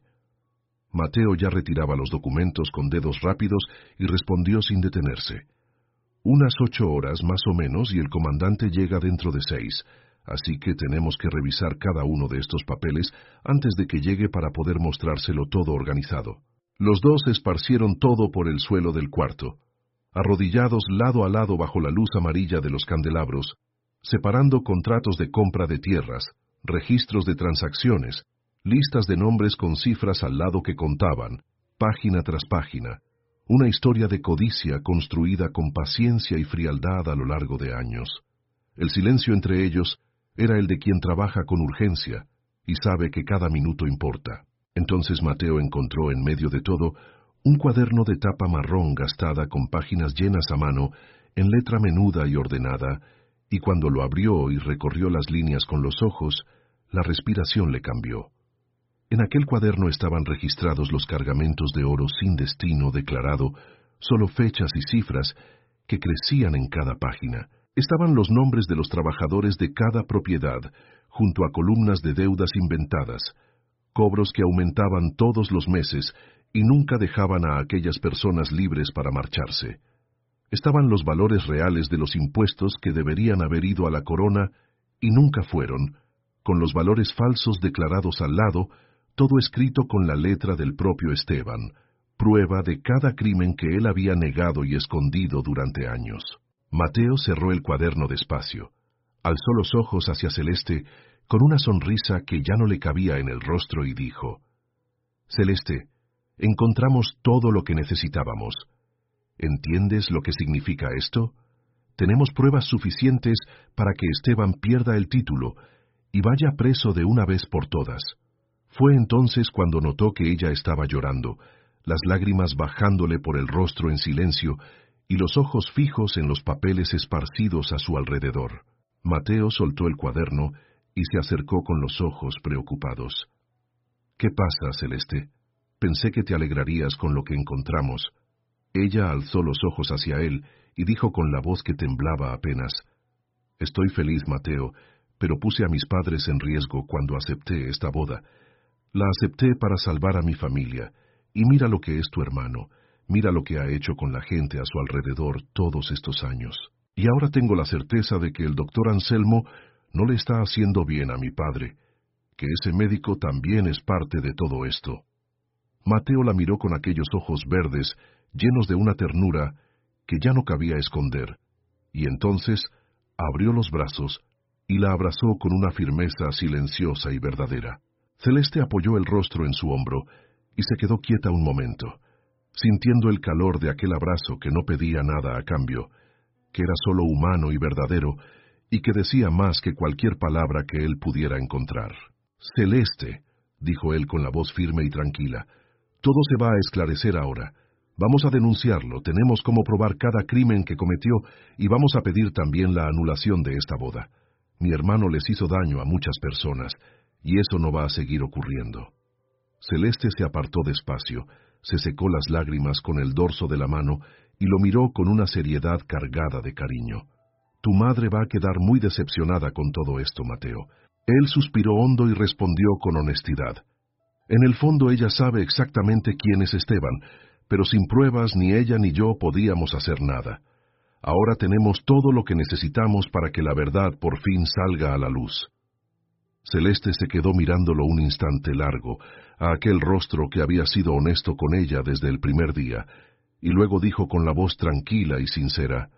Mateo ya retiraba los documentos con dedos rápidos y respondió sin detenerse: «Unas 8 horas más o menos y el comandante llega dentro de 6, así que tenemos que revisar cada uno de estos papeles antes de que llegue para poder mostrárselo todo organizado». Los dos esparcieron todo por el suelo del cuarto, arrodillados lado a lado bajo la luz amarilla de los candelabros, separando contratos de compra de tierras, registros de transacciones, listas de nombres con cifras al lado que contaban, página tras página, una historia de codicia construida con paciencia y frialdad a lo largo de años. El silencio entre ellos era el de quien trabaja con urgencia y sabe que cada minuto importa. Entonces Mateo encontró en medio de todo un cuaderno de tapa marrón gastada con páginas llenas a mano en letra menuda y ordenada, y cuando lo abrió y recorrió las líneas con los ojos, la respiración le cambió. En aquel cuaderno estaban registrados los cargamentos de oro sin destino declarado, solo fechas y cifras que crecían en cada página. Estaban los nombres de los trabajadores de cada propiedad, junto a columnas de deudas inventadas, cobros que aumentaban todos los meses y nunca dejaban a aquellas personas libres para marcharse. Estaban los valores reales de los impuestos que deberían haber ido a la corona y nunca fueron, con los valores falsos declarados al lado, todo escrito con la letra del propio Esteban, prueba de cada crimen que él había negado y escondido durante años. Mateo cerró el cuaderno despacio, alzó los ojos hacia Celeste con una sonrisa que ya no le cabía en el rostro y dijo: «Celeste, encontramos todo lo que necesitábamos. ¿Entiendes lo que significa esto? Tenemos pruebas suficientes para que Esteban pierda el título y vaya preso de una vez por todas». Fue entonces cuando notó que ella estaba llorando, las lágrimas bajándole por el rostro en silencio y los ojos fijos en los papeles esparcidos a su alrededor. Mateo soltó el cuaderno y se acercó con los ojos preocupados. «¿Qué pasa, Celeste? Pensé que te alegrarías con lo que encontramos». Ella alzó los ojos hacia él y dijo con la voz que temblaba apenas: «Estoy feliz, Mateo, pero puse a mis padres en riesgo cuando acepté esta boda. La acepté para salvar a mi familia, y mira lo que es tu hermano, mira lo que ha hecho con la gente a su alrededor todos estos años. Y ahora tengo la certeza de que el doctor Anselmo no le está haciendo bien a mi padre, que ese médico también es parte de todo esto». Mateo la miró con aquellos ojos verdes, llenos de una ternura que ya no cabía esconder, y entonces abrió los brazos y la abrazó con una firmeza silenciosa y verdadera. Celeste apoyó el rostro en su hombro y se quedó quieta un momento, sintiendo el calor de aquel abrazo que no pedía nada a cambio, que era solo humano y verdadero, y que decía más que cualquier palabra que él pudiera encontrar. «Celeste», dijo él con la voz firme y tranquila, «todo se va a esclarecer ahora. Vamos a denunciarlo, tenemos cómo probar cada crimen que cometió y vamos a pedir también la anulación de esta boda. Mi hermano les hizo daño a muchas personas, y eso no va a seguir ocurriendo». Celeste se apartó despacio, se secó las lágrimas con el dorso de la mano y lo miró con una seriedad cargada de cariño. «Tu madre va a quedar muy decepcionada con todo esto, Mateo». Él suspiró hondo y respondió con honestidad: «En el fondo ella sabe exactamente quién es Esteban, pero sin pruebas ni ella ni yo podíamos hacer nada. Ahora tenemos todo lo que necesitamos para que la verdad por fin salga a la luz». Celeste se quedó mirándolo un instante largo, a aquel rostro que había sido honesto con ella desde el primer día, y luego dijo con la voz tranquila y sincera: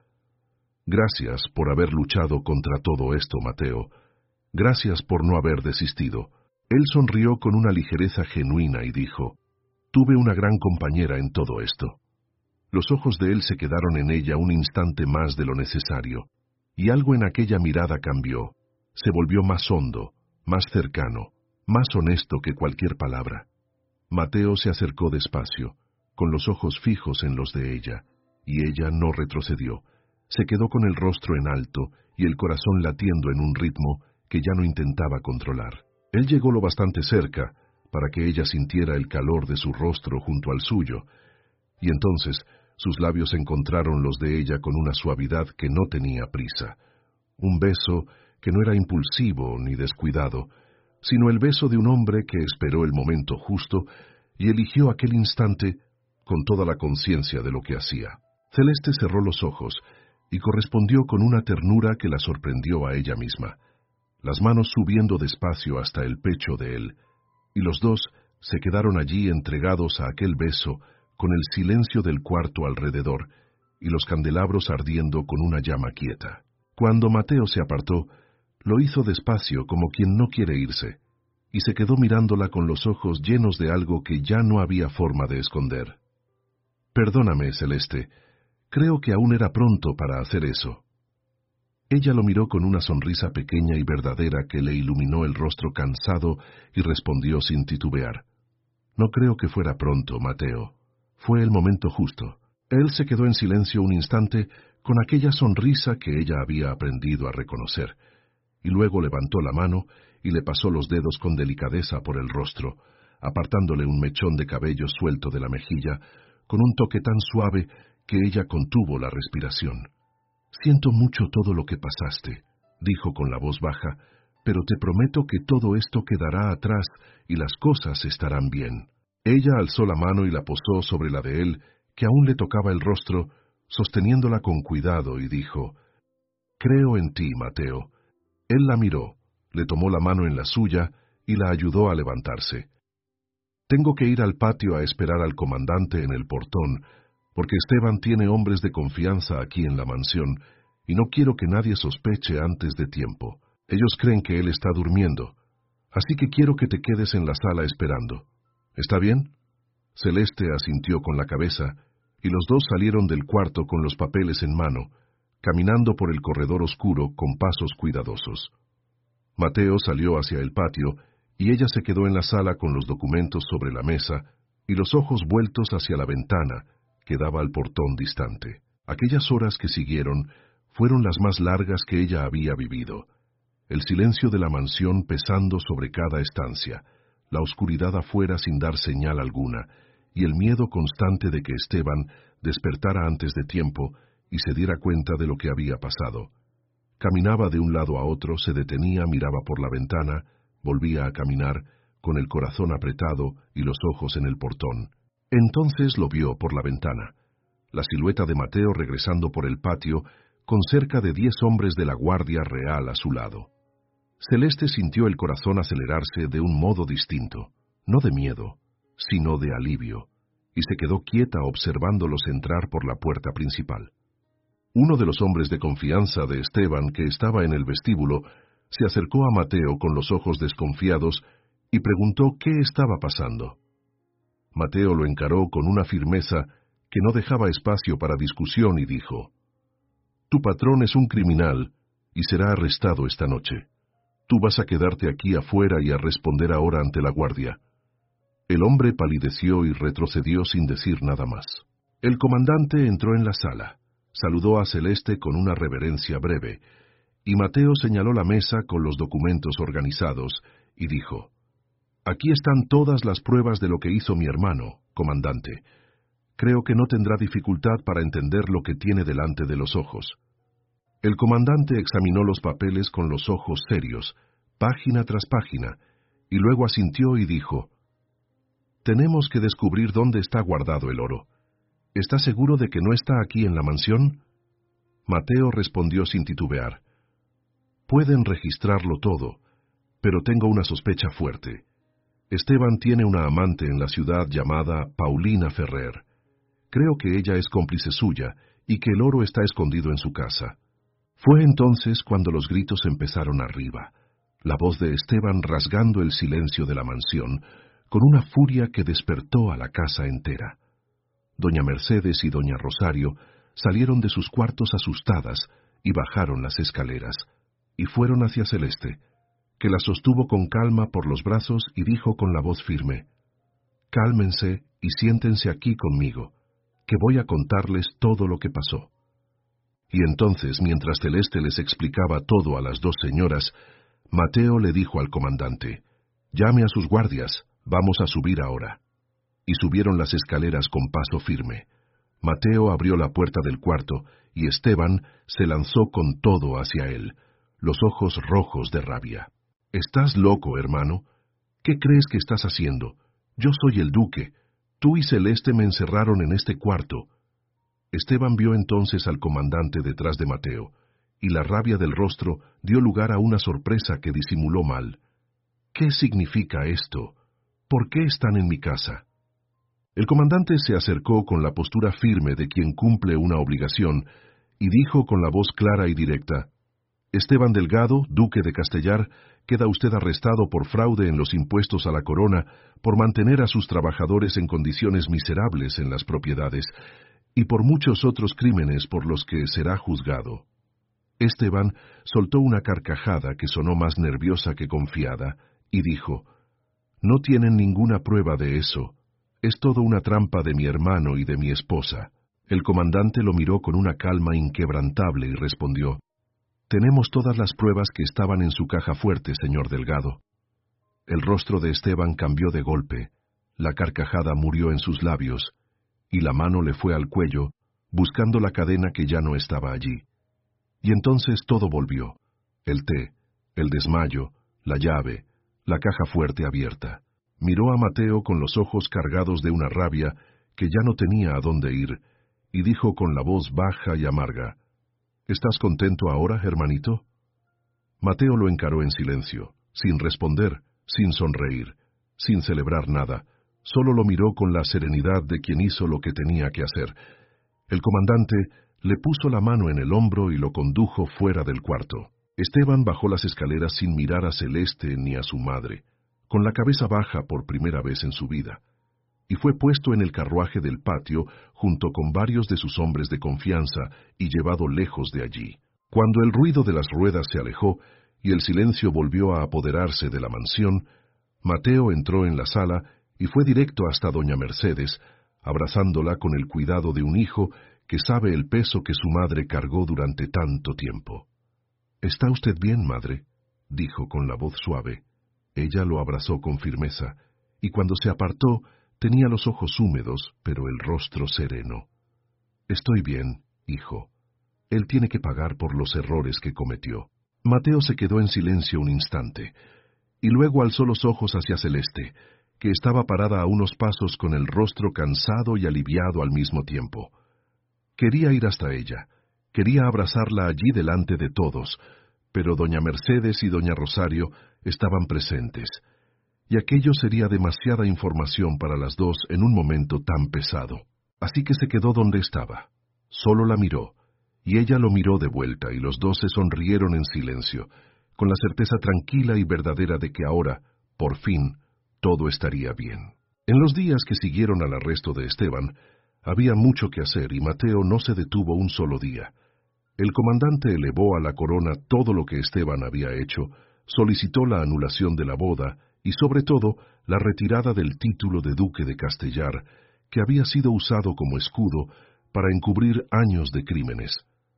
«Gracias por haber luchado contra todo esto, Mateo. Gracias por no haber desistido». Él sonrió con una ligereza genuina y dijo: «Tuve una gran compañera en todo esto». Los ojos de él se quedaron en ella un instante más de lo necesario, y algo en aquella mirada cambió, se volvió más hondo, más cercano, más honesto que cualquier palabra. Mateo se acercó despacio, con los ojos fijos en los de ella, y ella no retrocedió. Se quedó con el rostro en alto y el corazón latiendo en un ritmo que ya no intentaba controlar. Él llegó lo bastante cerca para que ella sintiera el calor de su rostro junto al suyo, y entonces sus labios encontraron los de ella con una suavidad que no tenía prisa, un beso que no era impulsivo ni descuidado, sino el beso de un hombre que esperó el momento justo y eligió aquel instante con toda la conciencia de lo que hacía. Celeste cerró los ojos y correspondió con una ternura que la sorprendió a ella misma, las manos subiendo despacio hasta el pecho de él, y los dos se quedaron allí entregados a aquel beso con el silencio del cuarto alrededor y los candelabros ardiendo con una llama quieta. Cuando Mateo se apartó, lo hizo despacio como quien no quiere irse, y se quedó mirándola con los ojos llenos de algo que ya no había forma de esconder. «Perdóname, Celeste, creo que aún era pronto para hacer eso». Ella lo miró con una sonrisa pequeña y verdadera que le iluminó el rostro cansado y respondió sin titubear: «No creo que fuera pronto, Mateo. Fue el momento justo». Él se quedó en silencio un instante, con aquella sonrisa que ella había aprendido a reconocer, y luego levantó la mano y le pasó los dedos con delicadeza por el rostro, apartándole un mechón de cabello suelto de la mejilla, con un toque tan suave que ella contuvo la respiración. «Siento mucho todo lo que pasaste», dijo con la voz baja, «pero te prometo que todo esto quedará atrás y las cosas estarán bien». Ella alzó la mano y la posó sobre la de él, que aún le tocaba el rostro, sosteniéndola con cuidado, y dijo, «Creo en ti, Mateo». Él la miró, le tomó la mano en la suya y la ayudó a levantarse. «Tengo que ir al patio a esperar al comandante en el portón, porque Esteban tiene hombres de confianza aquí en la mansión, y no quiero que nadie sospeche antes de tiempo. Ellos creen que él está durmiendo, así que quiero que te quedes en la sala esperando. ¿Está bien?» Celeste asintió con la cabeza, y los dos salieron del cuarto con los papeles en mano, caminando por el corredor oscuro con pasos cuidadosos. Mateo salió hacia el patio, y ella se quedó en la sala con los documentos sobre la mesa y los ojos vueltos hacia la ventana que daba al portón distante. Aquellas horas que siguieron fueron las más largas que ella había vivido. El silencio de la mansión pesando sobre cada estancia, la oscuridad afuera sin dar señal alguna, y el miedo constante de que Esteban despertara antes de tiempo y se diera cuenta de lo que había pasado. Caminaba de un lado a otro, se detenía, miraba por la ventana, volvía a caminar, con el corazón apretado y los ojos en el portón. Entonces lo vio por la ventana, la silueta de Mateo regresando por el patio, con cerca de 10 hombres de la Guardia Real a su lado. Celeste sintió el corazón acelerarse de un modo distinto, no de miedo, sino de alivio, y se quedó quieta observándolos entrar por la puerta principal. Uno de los hombres de confianza de Esteban, que estaba en el vestíbulo, se acercó a Mateo con los ojos desconfiados y preguntó qué estaba pasando. Mateo lo encaró con una firmeza que no dejaba espacio para discusión y dijo, «Tu patrón es un criminal y será arrestado esta noche. Tú vas a quedarte aquí afuera y a responder ahora ante la guardia». El hombre palideció y retrocedió sin decir nada más. El comandante entró en la sala, saludó a Celeste con una reverencia breve, y Mateo señaló la mesa con los documentos organizados y dijo, «Aquí están todas las pruebas de lo que hizo mi hermano, comandante. Creo que no tendrá dificultad para entender lo que tiene delante de los ojos». El comandante examinó los papeles con los ojos serios, página tras página, y luego asintió y dijo, «Tenemos que descubrir dónde está guardado el oro. ¿Está seguro de que no está aquí en la mansión?» Mateo respondió sin titubear, «Pueden registrarlo todo, pero tengo una sospecha fuerte. Esteban tiene una amante en la ciudad llamada Paulina Ferrer. Creo que ella es cómplice suya y que el oro está escondido en su casa». Fue entonces cuando los gritos empezaron arriba, la voz de Esteban rasgando el silencio de la mansión, con una furia que despertó a la casa entera. Doña Mercedes y doña Rosario salieron de sus cuartos asustadas y bajaron las escaleras, y fueron hacia Celeste, que la sostuvo con calma por los brazos y dijo con la voz firme, «Cálmense y siéntense aquí conmigo, que voy a contarles todo lo que pasó». Y entonces, mientras Celeste les explicaba todo a las dos señoras, Mateo le dijo al comandante, «Llame a sus guardias, vamos a subir ahora». Y subieron las escaleras con paso firme. Mateo abrió la puerta del cuarto, y Esteban se lanzó con todo hacia él, los ojos rojos de rabia. «¿Estás loco, hermano? ¿Qué crees que estás haciendo? Yo soy el duque. Tú y Celeste me encerraron en este cuarto». Esteban vio entonces al comandante detrás de Mateo, y la rabia del rostro dio lugar a una sorpresa que disimuló mal. «¿Qué significa esto? ¿Por qué están en mi casa?» El comandante se acercó con la postura firme de quien cumple una obligación, y dijo con la voz clara y directa, «Esteban Delgado, duque de Castellar, queda usted arrestado por fraude en los impuestos a la corona, por mantener a sus trabajadores en condiciones miserables en las propiedades, y por muchos otros crímenes por los que será juzgado». Esteban soltó una carcajada que sonó más nerviosa que confiada, y dijo, «No tienen ninguna prueba de eso. Es todo una trampa de mi hermano y de mi esposa». El comandante lo miró con una calma inquebrantable y respondió: «Tenemos todas las pruebas que estaban en su caja fuerte, señor Delgado». El rostro de Esteban cambió de golpe, la carcajada murió en sus labios, y la mano le fue al cuello, buscando la cadena que ya no estaba allí. Y entonces todo volvió: el té, el desmayo, la llave, la caja fuerte abierta. Miró a Mateo con los ojos cargados de una rabia que ya no tenía a dónde ir, y dijo con la voz baja y amarga: «¿Estás contento ahora, hermanito?». Mateo lo encaró en silencio, sin responder, sin sonreír, sin celebrar nada. Solo lo miró con la serenidad de quien hizo lo que tenía que hacer. El comandante le puso la mano en el hombro y lo condujo fuera del cuarto. Esteban bajó las escaleras sin mirar a Celeste ni a su madre, con la cabeza baja por primera vez en su vida, y fue puesto en el carruaje del patio junto con varios de sus hombres de confianza y llevado lejos de allí. Cuando el ruido de las ruedas se alejó y el silencio volvió a apoderarse de la mansión, Mateo entró en la sala y fue directo hasta doña Mercedes, abrazándola con el cuidado de un hijo que sabe el peso que su madre cargó durante tanto tiempo. «¿Está usted bien, madre?», dijo con la voz suave. Ella lo abrazó con firmeza, y cuando se apartó, tenía los ojos húmedos, pero el rostro sereno. «Estoy bien, hijo. Él tiene que pagar por los errores que cometió». Mateo se quedó en silencio un instante, y luego alzó los ojos hacia Celeste, que estaba parada a unos pasos con el rostro cansado y aliviado al mismo tiempo. Quería ir hasta ella, quería abrazarla allí delante de todos, pero doña Mercedes y doña Rosario estaban presentes, y aquello sería demasiada información para las dos en un momento tan pesado. Así que se quedó donde estaba. Solo la miró, y ella lo miró de vuelta, y los dos se sonrieron en silencio, con la certeza tranquila y verdadera de que ahora, por fin, todo estaría bien. En los días que siguieron al arresto de Esteban, había mucho que hacer y Mateo no se detuvo un solo día. El comandante elevó a la corona todo lo que Esteban había hecho, solicitó la anulación de la boda y, sobre todo, la retirada del título de duque de Castellar, que había sido usado como escudo para encubrir años de crímenes.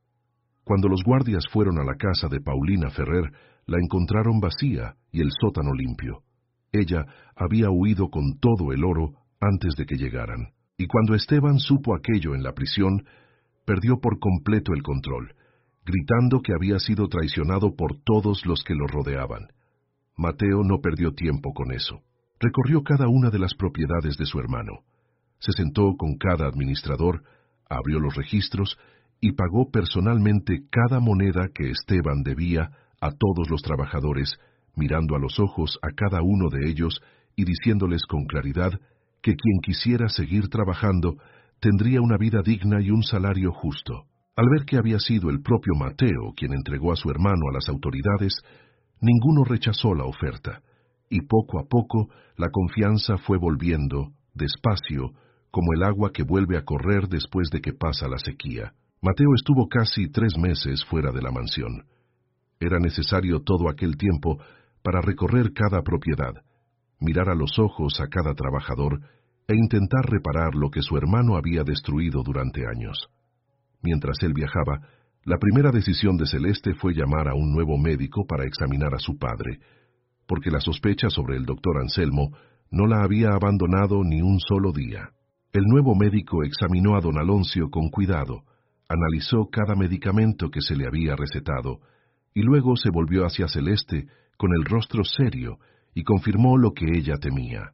Cuando los guardias fueron a la casa de Paulina Ferrer, la encontraron vacía y el sótano limpio. Ella había huido con todo el oro antes de que llegaran, y cuando Esteban supo aquello en la prisión, perdió por completo el control, gritando que había sido traicionado por todos los que lo rodeaban. Mateo no perdió tiempo con eso. Recorrió cada una de las propiedades de su hermano. Se sentó con cada administrador, abrió los registros y pagó personalmente cada moneda que Esteban debía a todos los trabajadores, mirando a los ojos a cada uno de ellos y diciéndoles con claridad que quien quisiera seguir trabajando tendría una vida digna y un salario justo. Al ver que había sido el propio Mateo quien entregó a su hermano a las autoridades, ninguno rechazó la oferta, y poco a poco la confianza fue volviendo, despacio, como el agua que vuelve a correr después de que pasa la sequía. Mateo estuvo casi 3 meses fuera de la mansión. Era necesario todo aquel tiempo para recorrer cada propiedad, mirar a los ojos a cada trabajador e intentar reparar lo que su hermano había destruido durante años. Mientras él viajaba, la primera decisión de Celeste fue llamar a un nuevo médico para examinar a su padre, porque la sospecha sobre el doctor Anselmo no la había abandonado ni un solo día. El nuevo médico examinó a don Aloncio con cuidado, analizó cada medicamento que se le había recetado, y luego se volvió hacia Celeste con el rostro serio y confirmó lo que ella temía.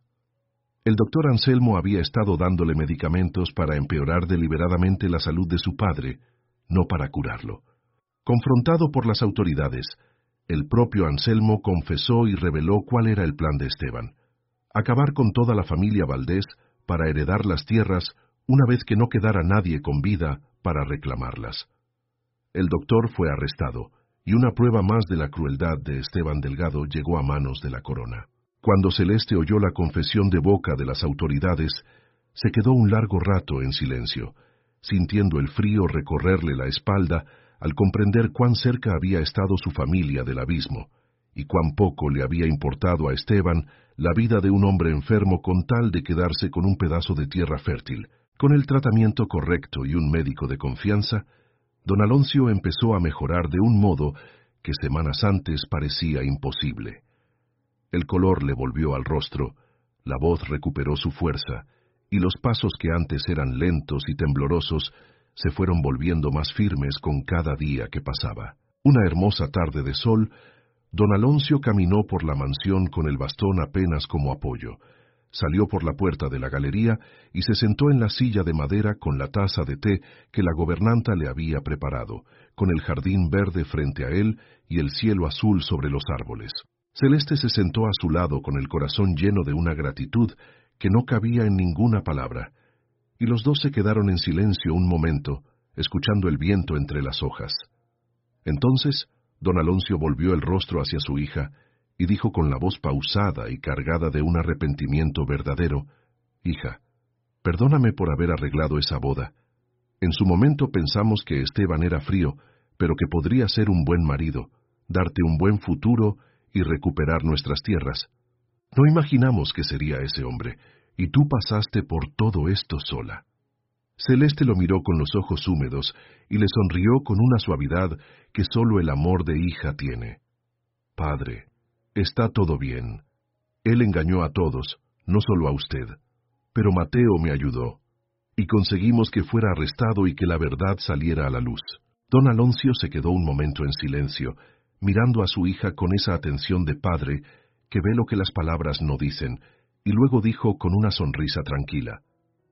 El doctor Anselmo había estado dándole medicamentos para empeorar deliberadamente la salud de su padre, no para curarlo. Confrontado por las autoridades, el propio Anselmo confesó y reveló cuál era el plan de Esteban: acabar con toda la familia Valdés para heredar las tierras una vez que no quedara nadie con vida para reclamarlas. El doctor fue arrestado, y una prueba más de la crueldad de Esteban Delgado llegó a manos de la corona. Cuando Celeste oyó la confesión de boca de las autoridades, se quedó un largo rato en silencio, sintiendo el frío recorrerle la espalda al comprender cuán cerca había estado su familia del abismo, y cuán poco le había importado a Esteban la vida de un hombre enfermo con tal de quedarse con un pedazo de tierra fértil. Con el tratamiento correcto y un médico de confianza, don Aloncio empezó a mejorar de un modo que semanas antes parecía imposible. El color le volvió al rostro, la voz recuperó su fuerza, y los pasos que antes eran lentos y temblorosos se fueron volviendo más firmes con cada día que pasaba. Una hermosa tarde de sol, don Aloncio caminó por la mansión con el bastón apenas como apoyo. Salió por la puerta de la galería y se sentó en la silla de madera con la taza de té que la gobernanta le había preparado, con el jardín verde frente a él y el cielo azul sobre los árboles. Celeste se sentó a su lado con el corazón lleno de una gratitud que no cabía en ninguna palabra, y los dos se quedaron en silencio un momento, escuchando el viento entre las hojas. Entonces, don Aloncio volvió el rostro hacia su hija y dijo con la voz pausada y cargada de un arrepentimiento verdadero: «Hija, perdóname por haber arreglado esa boda. En su momento pensamos que Esteban era frío, pero que podría ser un buen marido, darte un buen futuro y recuperar nuestras tierras. No imaginamos que sería ese hombre, y tú pasaste por todo esto sola». Celeste lo miró con los ojos húmedos y le sonrió con una suavidad que sólo el amor de hija tiene. «Padre, está todo bien. Él engañó a todos, no solo a usted. Pero Mateo me ayudó, y conseguimos que fuera arrestado y que la verdad saliera a la luz». Don Aloncio se quedó un momento en silencio, mirando a su hija con esa atención de padre que ve lo que las palabras no dicen, y luego dijo con una sonrisa tranquila: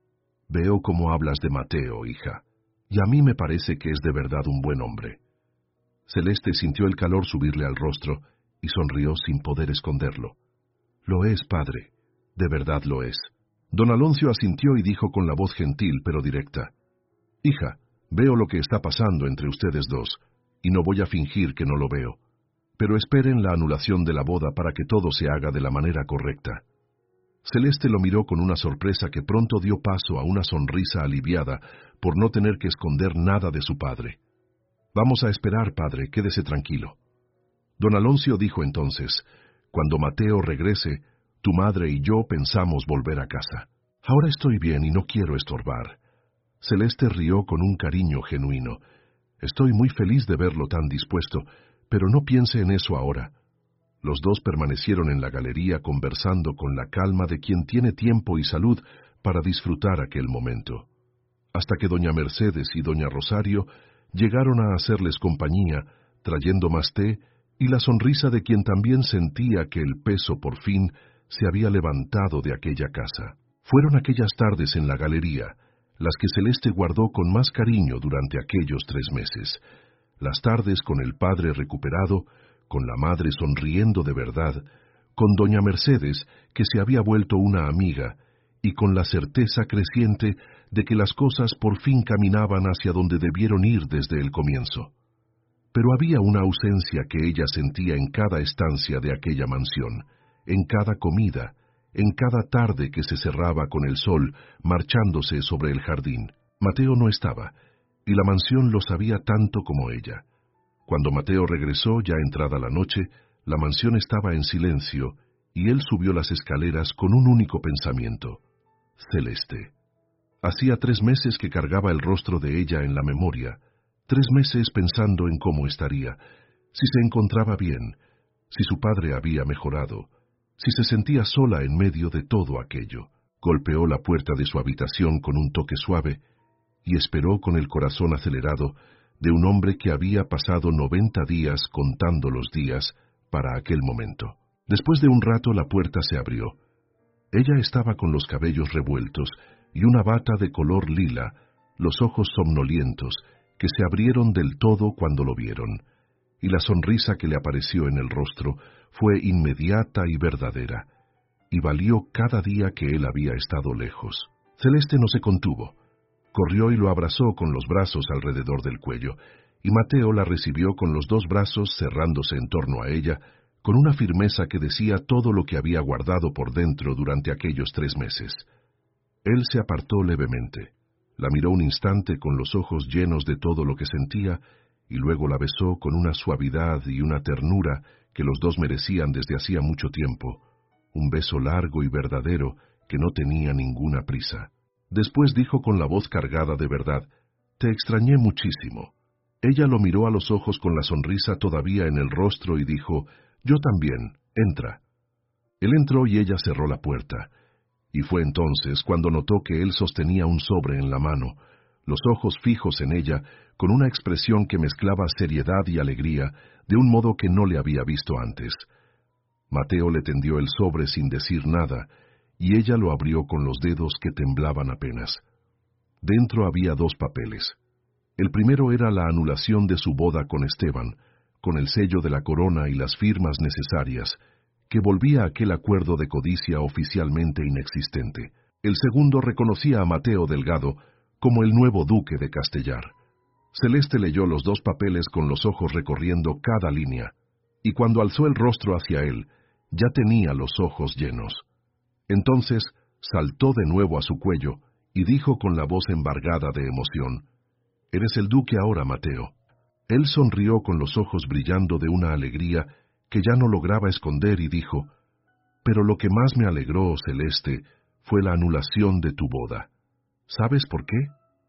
«Veo cómo hablas de Mateo, hija, y a mí me parece que es de verdad un buen hombre». Celeste sintió el calor subirle al rostro y sonrió sin poder esconderlo. «Lo es, padre, de verdad lo es». Don Aloncio asintió y dijo con la voz gentil pero directa: «Hija, veo lo que está pasando entre ustedes dos, y no voy a fingir que no lo veo. Pero esperen la anulación de la boda para que todo se haga de la manera correcta». Celeste lo miró con una sorpresa que pronto dio paso a una sonrisa aliviada por no tener que esconder nada de su padre. «Vamos a esperar, padre, quédese tranquilo». Don Aloncio dijo entonces: «Cuando Mateo regrese, tu madre y yo pensamos volver a casa. Ahora estoy bien y no quiero estorbar». Celeste rió con un cariño genuino. «Estoy muy feliz de verlo tan dispuesto, pero no piense en eso ahora». Los dos permanecieron en la galería conversando con la calma de quien tiene tiempo y salud para disfrutar aquel momento, hasta que doña Mercedes y doña Rosario llegaron a hacerles compañía, trayendo más té y la sonrisa de quien también sentía que el peso por fin se había levantado de aquella casa. Fueron aquellas tardes en la galería las que Celeste guardó con más cariño durante aquellos 3 meses, las tardes con el padre recuperado, con la madre sonriendo de verdad, con doña Mercedes, que se había vuelto una amiga, y con la certeza creciente de que las cosas por fin caminaban hacia donde debieron ir desde el comienzo. Pero había una ausencia que ella sentía en cada estancia de aquella mansión, en cada comida, en cada tarde que se cerraba con el sol marchándose sobre el jardín. Mateo no estaba, y la mansión lo sabía tanto como ella. Cuando Mateo regresó, ya entrada la noche, la mansión estaba en silencio, y él subió las escaleras con un único pensamiento: Celeste. Hacía 3 meses que cargaba el rostro de ella en la memoria, 3 meses pensando en cómo estaría, si se encontraba bien, si su padre había mejorado, si se sentía sola en medio de todo aquello. Golpeó la puerta de su habitación con un toque suave, y esperó con el corazón acelerado de un hombre que había pasado 90 días contando los días para aquel momento. Después de un rato la puerta se abrió. Ella estaba con los cabellos revueltos y una bata de color lila, los ojos somnolientos, que se abrieron del todo cuando lo vieron, y la sonrisa que le apareció en el rostro fue inmediata y verdadera, y valió cada día que él había estado lejos. Celeste no se contuvo. Corrió y lo abrazó con los brazos alrededor del cuello, y Mateo la recibió con los 2 brazos cerrándose en torno a ella, con una firmeza que decía todo lo que había guardado por dentro durante aquellos 3 meses. Él se apartó levemente, la miró un instante con los ojos llenos de todo lo que sentía, y luego la besó con una suavidad y una ternura que los dos merecían desde hacía mucho tiempo, un beso largo y verdadero que no tenía ninguna prisa. Después dijo con la voz cargada de verdad: «Te extrañé muchísimo». Ella lo miró a los ojos con la sonrisa todavía en el rostro y dijo: «Yo también, entra». Él entró y ella cerró la puerta. Y fue entonces cuando notó que él sostenía un sobre en la mano, los ojos fijos en ella, con una expresión que mezclaba seriedad y alegría, de un modo que no le había visto antes. Mateo le tendió el sobre sin decir nada, y ella lo abrió con los dedos que temblaban apenas. Dentro había 2 papeles. El primero era la anulación de su boda con Esteban, con el sello de la corona y las firmas necesarias, que volvía aquel acuerdo de codicia oficialmente inexistente. El segundo reconocía a Mateo Delgado como el nuevo duque de Castellar. Celeste leyó los 2 papeles con los ojos recorriendo cada línea, y cuando alzó el rostro hacia él, ya tenía los ojos llenos. Entonces saltó de nuevo a su cuello y dijo con la voz embargada de emoción: «Eres el duque ahora, Mateo». Él sonrió con los ojos brillando de una alegría que ya no lograba esconder y dijo: «Pero lo que más me alegró, Celeste, fue la anulación de tu boda. ¿Sabes por qué?».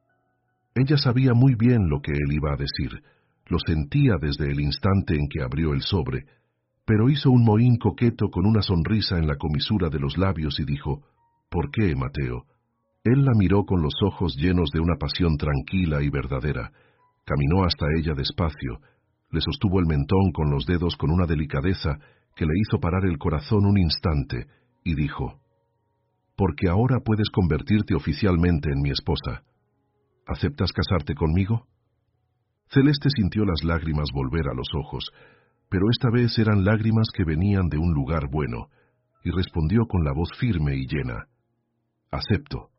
Ella sabía muy bien lo que él iba a decir, lo sentía desde el instante en que abrió el sobre, pero hizo un mohín coqueto con una sonrisa en la comisura de los labios y dijo: «¿Por qué, Mateo?». Él la miró con los ojos llenos de una pasión tranquila y verdadera, caminó hasta ella despacio, le sostuvo el mentón con los dedos con una delicadeza que le hizo parar el corazón un instante, y dijo: «Porque ahora puedes convertirte oficialmente en mi esposa. ¿Aceptas casarte conmigo?». Celeste sintió las lágrimas volver a los ojos, pero esta vez eran lágrimas que venían de un lugar bueno, y respondió con la voz firme y llena: «Acepto».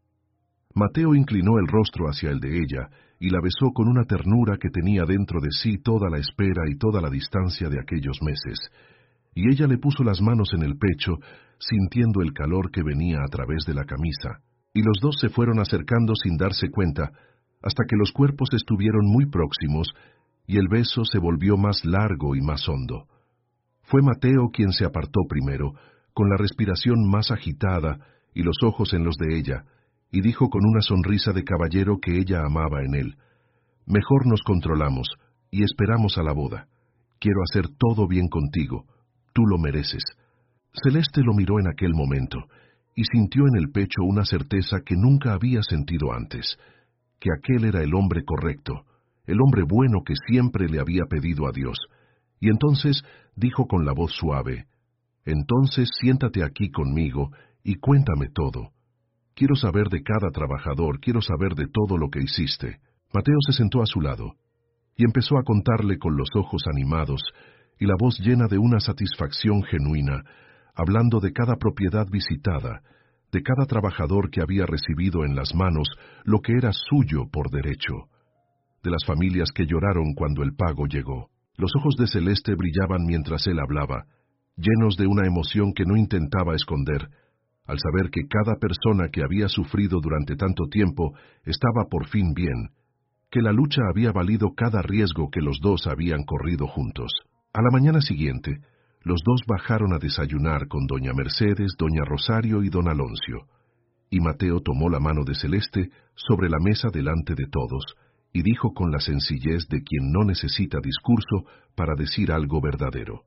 Mateo inclinó el rostro hacia el de ella y la besó con una ternura que tenía dentro de sí toda la espera y toda la distancia de aquellos meses, y ella le puso las manos en el pecho, sintiendo el calor que venía a través de la camisa, y los 2 se fueron acercando sin darse cuenta, hasta que los cuerpos estuvieron muy próximos, y el beso se volvió más largo y más hondo. Fue Mateo quien se apartó primero, con la respiración más agitada y los ojos en los de ella, y dijo con una sonrisa de caballero que ella amaba en él: «Mejor nos controlamos y esperamos a la boda. Quiero hacer todo bien contigo. Tú lo mereces». Celeste lo miró en aquel momento, y sintió en el pecho una certeza que nunca había sentido antes, que aquel era el hombre correcto, el hombre bueno que siempre le había pedido a Dios, y entonces dijo con la voz suave: «Entonces siéntate aquí conmigo y cuéntame todo. Quiero saber de cada trabajador, quiero saber de todo lo que hiciste». Mateo se sentó a su lado, y empezó a contarle con los ojos animados y la voz llena de una satisfacción genuina, hablando de cada propiedad visitada, de cada trabajador que había recibido en las manos lo que era suyo por derecho, de las familias que lloraron cuando el pago llegó. Los ojos de Celeste brillaban mientras él hablaba, llenos de una emoción que no intentaba esconder, al saber que cada persona que había sufrido durante tanto tiempo estaba por fin bien, que la lucha había valido cada riesgo que los 2 habían corrido juntos. A la mañana siguiente, los 2 bajaron a desayunar con doña Mercedes, doña Rosario y don Aloncio, y Mateo tomó la mano de Celeste sobre la mesa delante de todos, y dijo con la sencillez de quien no necesita discurso para decir algo verdadero: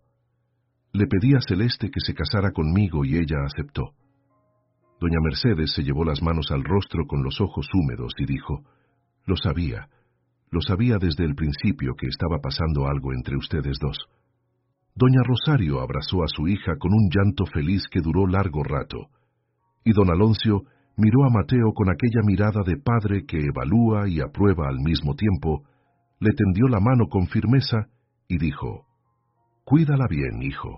«Le pedí a Celeste que se casara conmigo y ella aceptó». Doña Mercedes se llevó las manos al rostro con los ojos húmedos y dijo: lo sabía desde el principio que estaba pasando algo entre ustedes 2. Doña Rosario abrazó a su hija con un llanto feliz que duró largo rato, y don Aloncio miró a Mateo con aquella mirada de padre que evalúa y aprueba al mismo tiempo, le tendió la mano con firmeza y dijo: «Cuídala bien, hijo».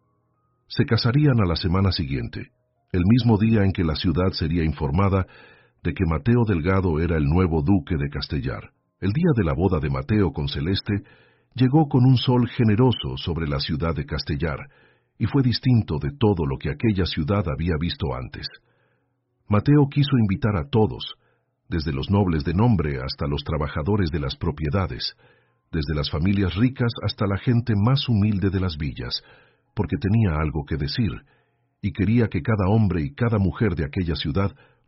Se casarían a la semana siguiente, el mismo día en que la ciudad sería informada de que Mateo Delgado era el nuevo duque de Castellar. El día de la boda de Mateo con Celeste llegó con un sol generoso sobre la ciudad de Castellar, y fue distinto de todo lo que aquella ciudad había visto antes. Mateo quiso invitar a todos, desde los nobles de nombre hasta los trabajadores de las propiedades, desde las familias ricas hasta la gente más humilde de las villas, porque tenía algo que decir, y quería que cada hombre y cada mujer de aquella ciudad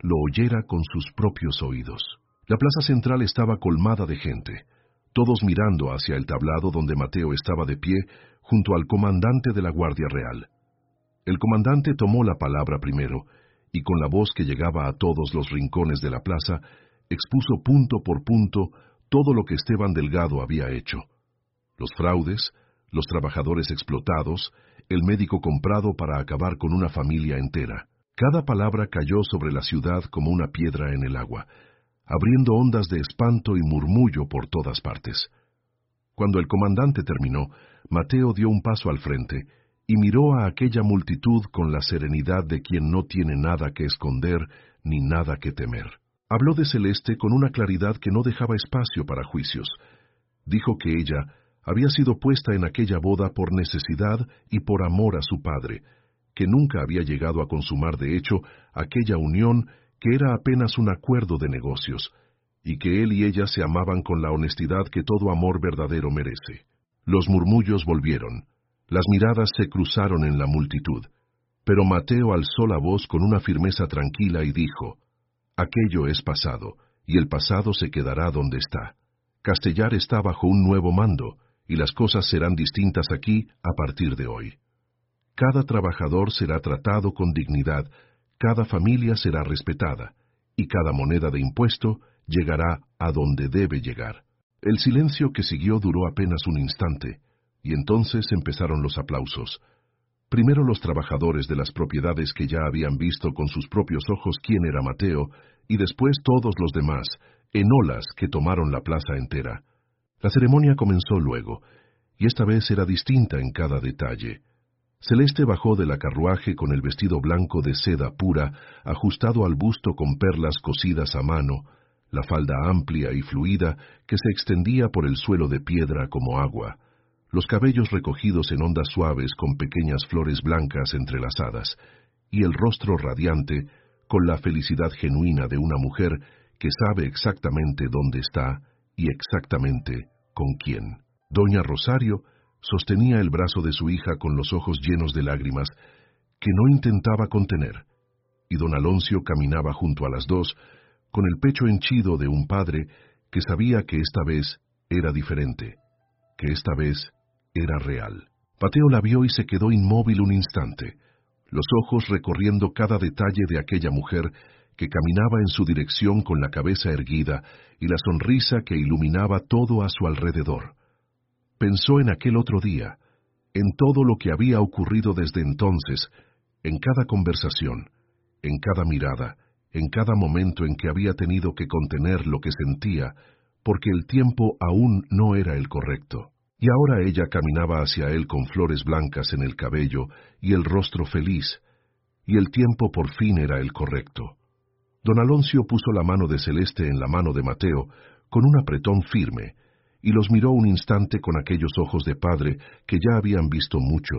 lo oyera con sus propios oídos. La plaza central estaba colmada de gente, todos mirando hacia el tablado donde Mateo estaba de pie junto al comandante de la Guardia Real. El comandante tomó la palabra primero, y con la voz que llegaba a todos los rincones de la plaza, expuso punto por punto todo lo que Esteban Delgado había hecho. Los fraudes, los trabajadores explotados, el médico comprado para acabar con una familia entera. Cada palabra cayó sobre la ciudad como una piedra en el agua, abriendo ondas de espanto y murmullo por todas partes. Cuando el comandante terminó, Mateo dio un paso al frente y miró a aquella multitud con la serenidad de quien no tiene nada que esconder ni nada que temer. Habló de Celeste con una claridad que no dejaba espacio para juicios. Dijo que ella había sido puesta en aquella boda por necesidad y por amor a su padre, que nunca había llegado a consumar de hecho aquella unión que era apenas un acuerdo de negocios, y que él y ella se amaban con la honestidad que todo amor verdadero merece. Los murmullos volvieron, las miradas se cruzaron en la multitud, pero Mateo alzó la voz con una firmeza tranquila y dijo: «Aquello es pasado, y el pasado se quedará donde está. Castellar está bajo un nuevo mando, y las cosas serán distintas aquí a partir de hoy. Cada trabajador será tratado con dignidad, cada familia será respetada, y cada moneda de impuesto llegará a donde debe llegar». El silencio que siguió duró apenas un instante, y entonces empezaron los aplausos. Primero los trabajadores de las propiedades que ya habían visto con sus propios ojos quién era Mateo, y después todos los demás, en olas que tomaron la plaza entera. La ceremonia comenzó luego, y esta vez era distinta en cada detalle. Celeste bajó de la carruaje con el vestido blanco de seda pura, ajustado al busto con perlas cosidas a mano, la falda amplia y fluida que se extendía por el suelo de piedra como agua, los cabellos recogidos en ondas suaves con pequeñas flores blancas entrelazadas, y el rostro radiante con la felicidad genuina de una mujer que sabe exactamente dónde está y exactamente con quién. Doña Rosario sostenía el brazo de su hija con los ojos llenos de lágrimas que no intentaba contener, y don Aloncio caminaba junto a las dos con el pecho henchido de un padre que sabía que esta vez era diferente, que esta vez era real. Mateo la vio y se quedó inmóvil un instante, los ojos recorriendo cada detalle de aquella mujer que caminaba en su dirección con la cabeza erguida y la sonrisa que iluminaba todo a su alrededor. Pensó en aquel otro día, en todo lo que había ocurrido desde entonces, en cada conversación, en cada mirada, en cada momento en que había tenido que contener lo que sentía, porque el tiempo aún no era el correcto. Y ahora ella caminaba hacia él con flores blancas en el cabello y el rostro feliz, y el tiempo por fin era el correcto. Don Aloncio puso la mano de Celeste en la mano de Mateo con un apretón firme, y los miró un instante con aquellos ojos de padre que ya habían visto mucho,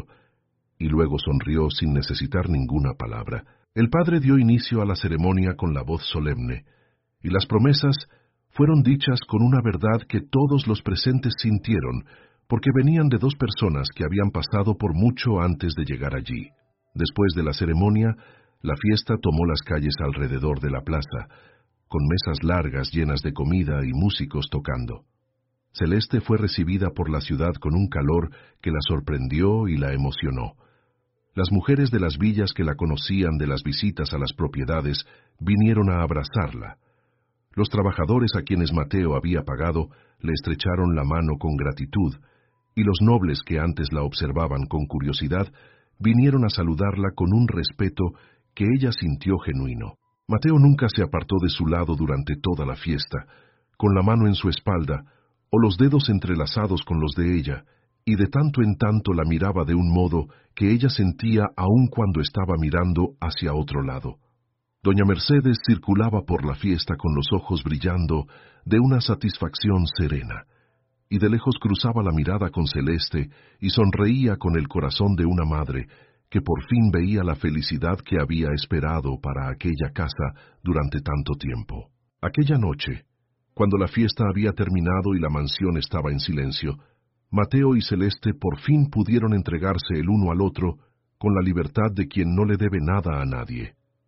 y luego sonrió sin necesitar ninguna palabra. El padre dio inicio a la ceremonia con la voz solemne, y las promesas fueron dichas con una verdad que todos los presentes sintieron, porque venían de dos personas que habían pasado por mucho antes de llegar allí. Después de la ceremonia, la fiesta tomó las calles alrededor de la plaza, con mesas largas llenas de comida y músicos tocando. Celeste fue recibida por la ciudad con un calor que la sorprendió y la emocionó. Las mujeres de las villas que la conocían de las visitas a las propiedades vinieron a abrazarla. Los trabajadores a quienes Mateo había pagado le estrecharon la mano con gratitud, y los nobles que antes la observaban con curiosidad vinieron a saludarla con un respeto que ella sintió genuino. Mateo nunca se apartó de su lado durante toda la fiesta, con la mano en su espalda o los dedos entrelazados con los de ella, y de tanto en tanto la miraba de un modo que ella sentía aun cuando estaba mirando hacia otro lado. Doña Mercedes circulaba por la fiesta con los ojos brillando de una satisfacción serena, y de lejos cruzaba la mirada con Celeste y sonreía con el corazón de una madre que por fin veía la felicidad que había esperado para aquella casa durante tanto tiempo. Aquella noche, cuando la fiesta había terminado y la mansión estaba en silencio, Mateo y Celeste por fin pudieron entregarse el uno al otro con la libertad de quien no le debe nada a nadie.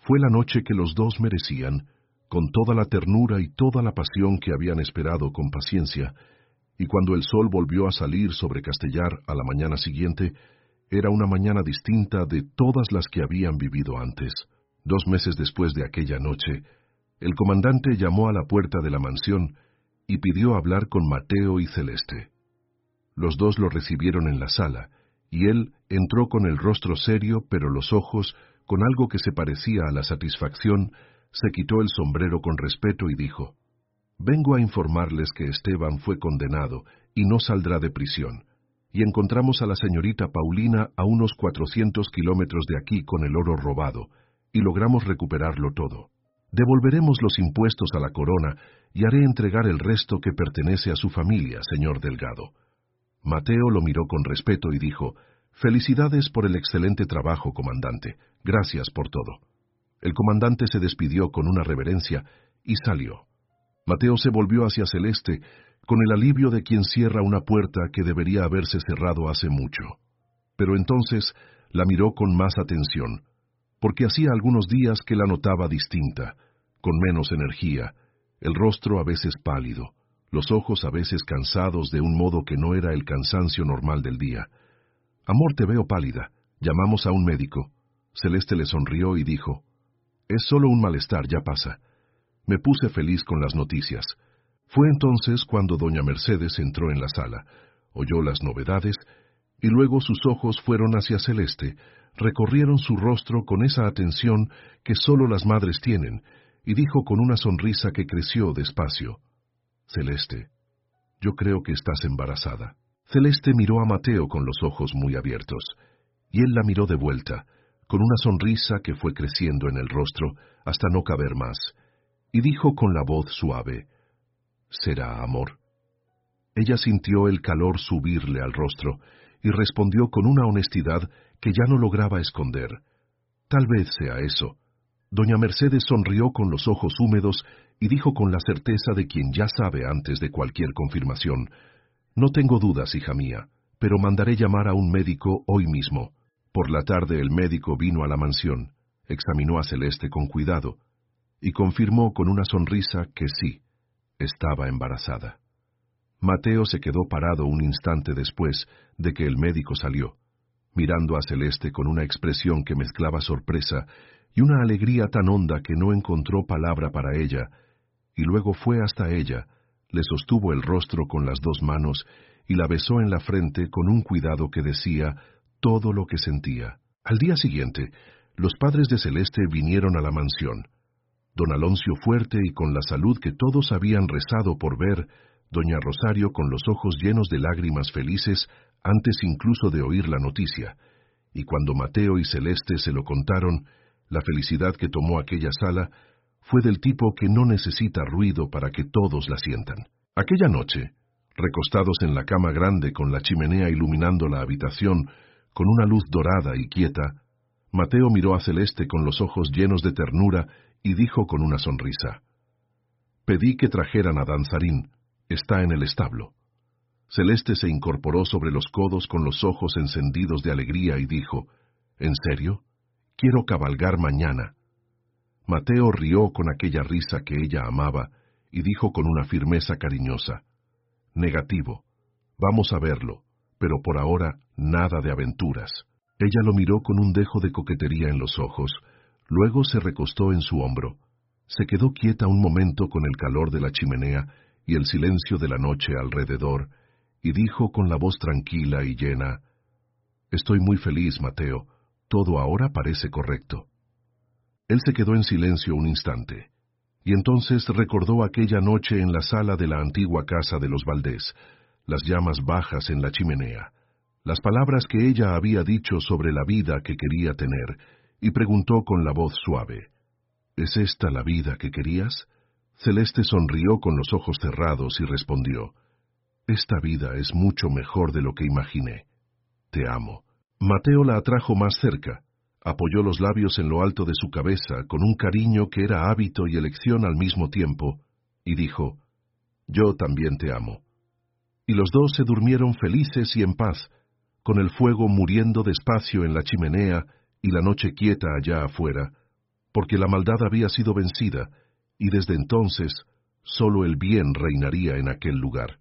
Fue la noche que los dos merecían, con toda la ternura y toda la pasión que habían esperado con paciencia, y cuando el sol volvió a salir sobre Castellar a la mañana siguiente, era una mañana distinta de todas las que habían vivido antes. 2 meses después de aquella noche, el comandante llamó a la puerta de la mansión y pidió hablar con Mateo y Celeste. Los dos lo recibieron en la sala, y él entró con el rostro serio, pero los ojos, con algo que se parecía a la satisfacción, se quitó el sombrero con respeto y dijo: «Vengo a informarles que Esteban fue condenado y no saldrá de prisión, y encontramos a la señorita Paulina a unos 400 kilómetros de aquí con el oro robado, y logramos recuperarlo todo. Devolveremos los impuestos a la corona y haré entregar el resto que pertenece a su familia, señor Delgado». Mateo lo miró con respeto y dijo: «Felicidades por el excelente trabajo, comandante. Gracias por todo». El comandante se despidió con una reverencia y salió. Mateo se volvió hacia Celeste con el alivio de quien cierra una puerta que debería haberse cerrado hace mucho. Pero entonces la miró con más atención, porque hacía algunos días que la notaba distinta, con menos energía, el rostro a veces pálido, los ojos a veces cansados de un modo que no era el cansancio normal del día. «Amor, te veo pálida. Llamamos a un médico». Celeste le sonrió y dijo: «Es solo un malestar, ya pasa». Me puse feliz con las noticias. Fue entonces cuando doña Mercedes entró en la sala, oyó las novedades, y luego sus ojos fueron hacia Celeste, recorrieron su rostro con esa atención que sólo las madres tienen, y dijo con una sonrisa que creció despacio: «Celeste, yo creo que estás embarazada». Celeste miró a Mateo con los ojos muy abiertos, y él la miró de vuelta, con una sonrisa que fue creciendo en el rostro hasta no caber más, y dijo con la voz suave: «¿Será amor?». Ella sintió el calor subirle al rostro, y respondió con una honestidad que ya no lograba esconder: «Tal vez sea eso». Doña Mercedes sonrió con los ojos húmedos y dijo con la certeza de quien ya sabe antes de cualquier confirmación: «No tengo dudas, hija mía, pero mandaré llamar a un médico hoy mismo». Por la tarde el médico vino a la mansión, examinó a Celeste con cuidado, y confirmó con una sonrisa que sí, estaba embarazada. Mateo se quedó parado un instante después de que el médico salió, mirando a Celeste con una expresión que mezclaba sorpresa y una alegría tan honda que no encontró palabra para ella, y luego fue hasta ella, le sostuvo el rostro con las 2 manos y la besó en la frente con un cuidado que decía todo lo que sentía. Al día siguiente, los padres de Celeste vinieron a la mansión. Don Aloncio fuerte y con la salud que todos habían rezado por ver, doña Rosario con los ojos llenos de lágrimas felices antes incluso de oír la noticia, y cuando Mateo y Celeste se lo contaron, la felicidad que tomó aquella sala fue del tipo que no necesita ruido para que todos la sientan. Aquella noche, recostados en la cama grande con la chimenea iluminando la habitación con una luz dorada y quieta, Mateo miró a Celeste con los ojos llenos de ternura y dijo con una sonrisa: «Pedí que trajeran a Danzarín, está en el establo». Celeste se incorporó sobre los codos con los ojos encendidos de alegría y dijo: «¿En serio? Quiero cabalgar mañana». Mateo rió con aquella risa que ella amaba y dijo con una firmeza cariñosa: «Negativo, vamos a verlo, pero por ahora nada de aventuras». Ella lo miró con un dejo de coquetería en los ojos, luego se recostó en su hombro, se quedó quieta un momento con el calor de la chimenea y el silencio de la noche alrededor, y dijo con la voz tranquila y llena: «Estoy muy feliz, Mateo, todo ahora parece correcto». Él se quedó en silencio un instante, y entonces recordó aquella noche en la sala de la antigua casa de los Valdés, las llamas bajas en la chimenea, las palabras que ella había dicho sobre la vida que quería tener, y preguntó con la voz suave: «¿Es esta la vida que querías?». Celeste sonrió con los ojos cerrados y respondió: «Esta vida es mucho mejor de lo que imaginé. Te amo». Mateo la atrajo más cerca, apoyó los labios en lo alto de su cabeza con un cariño que era hábito y elección al mismo tiempo, y dijo: «Yo también te amo». Y los dos se durmieron felices y en paz, con el fuego muriendo despacio en la chimenea y la noche quieta allá afuera, porque la maldad había sido vencida, y desde entonces sólo el bien reinaría en aquel lugar.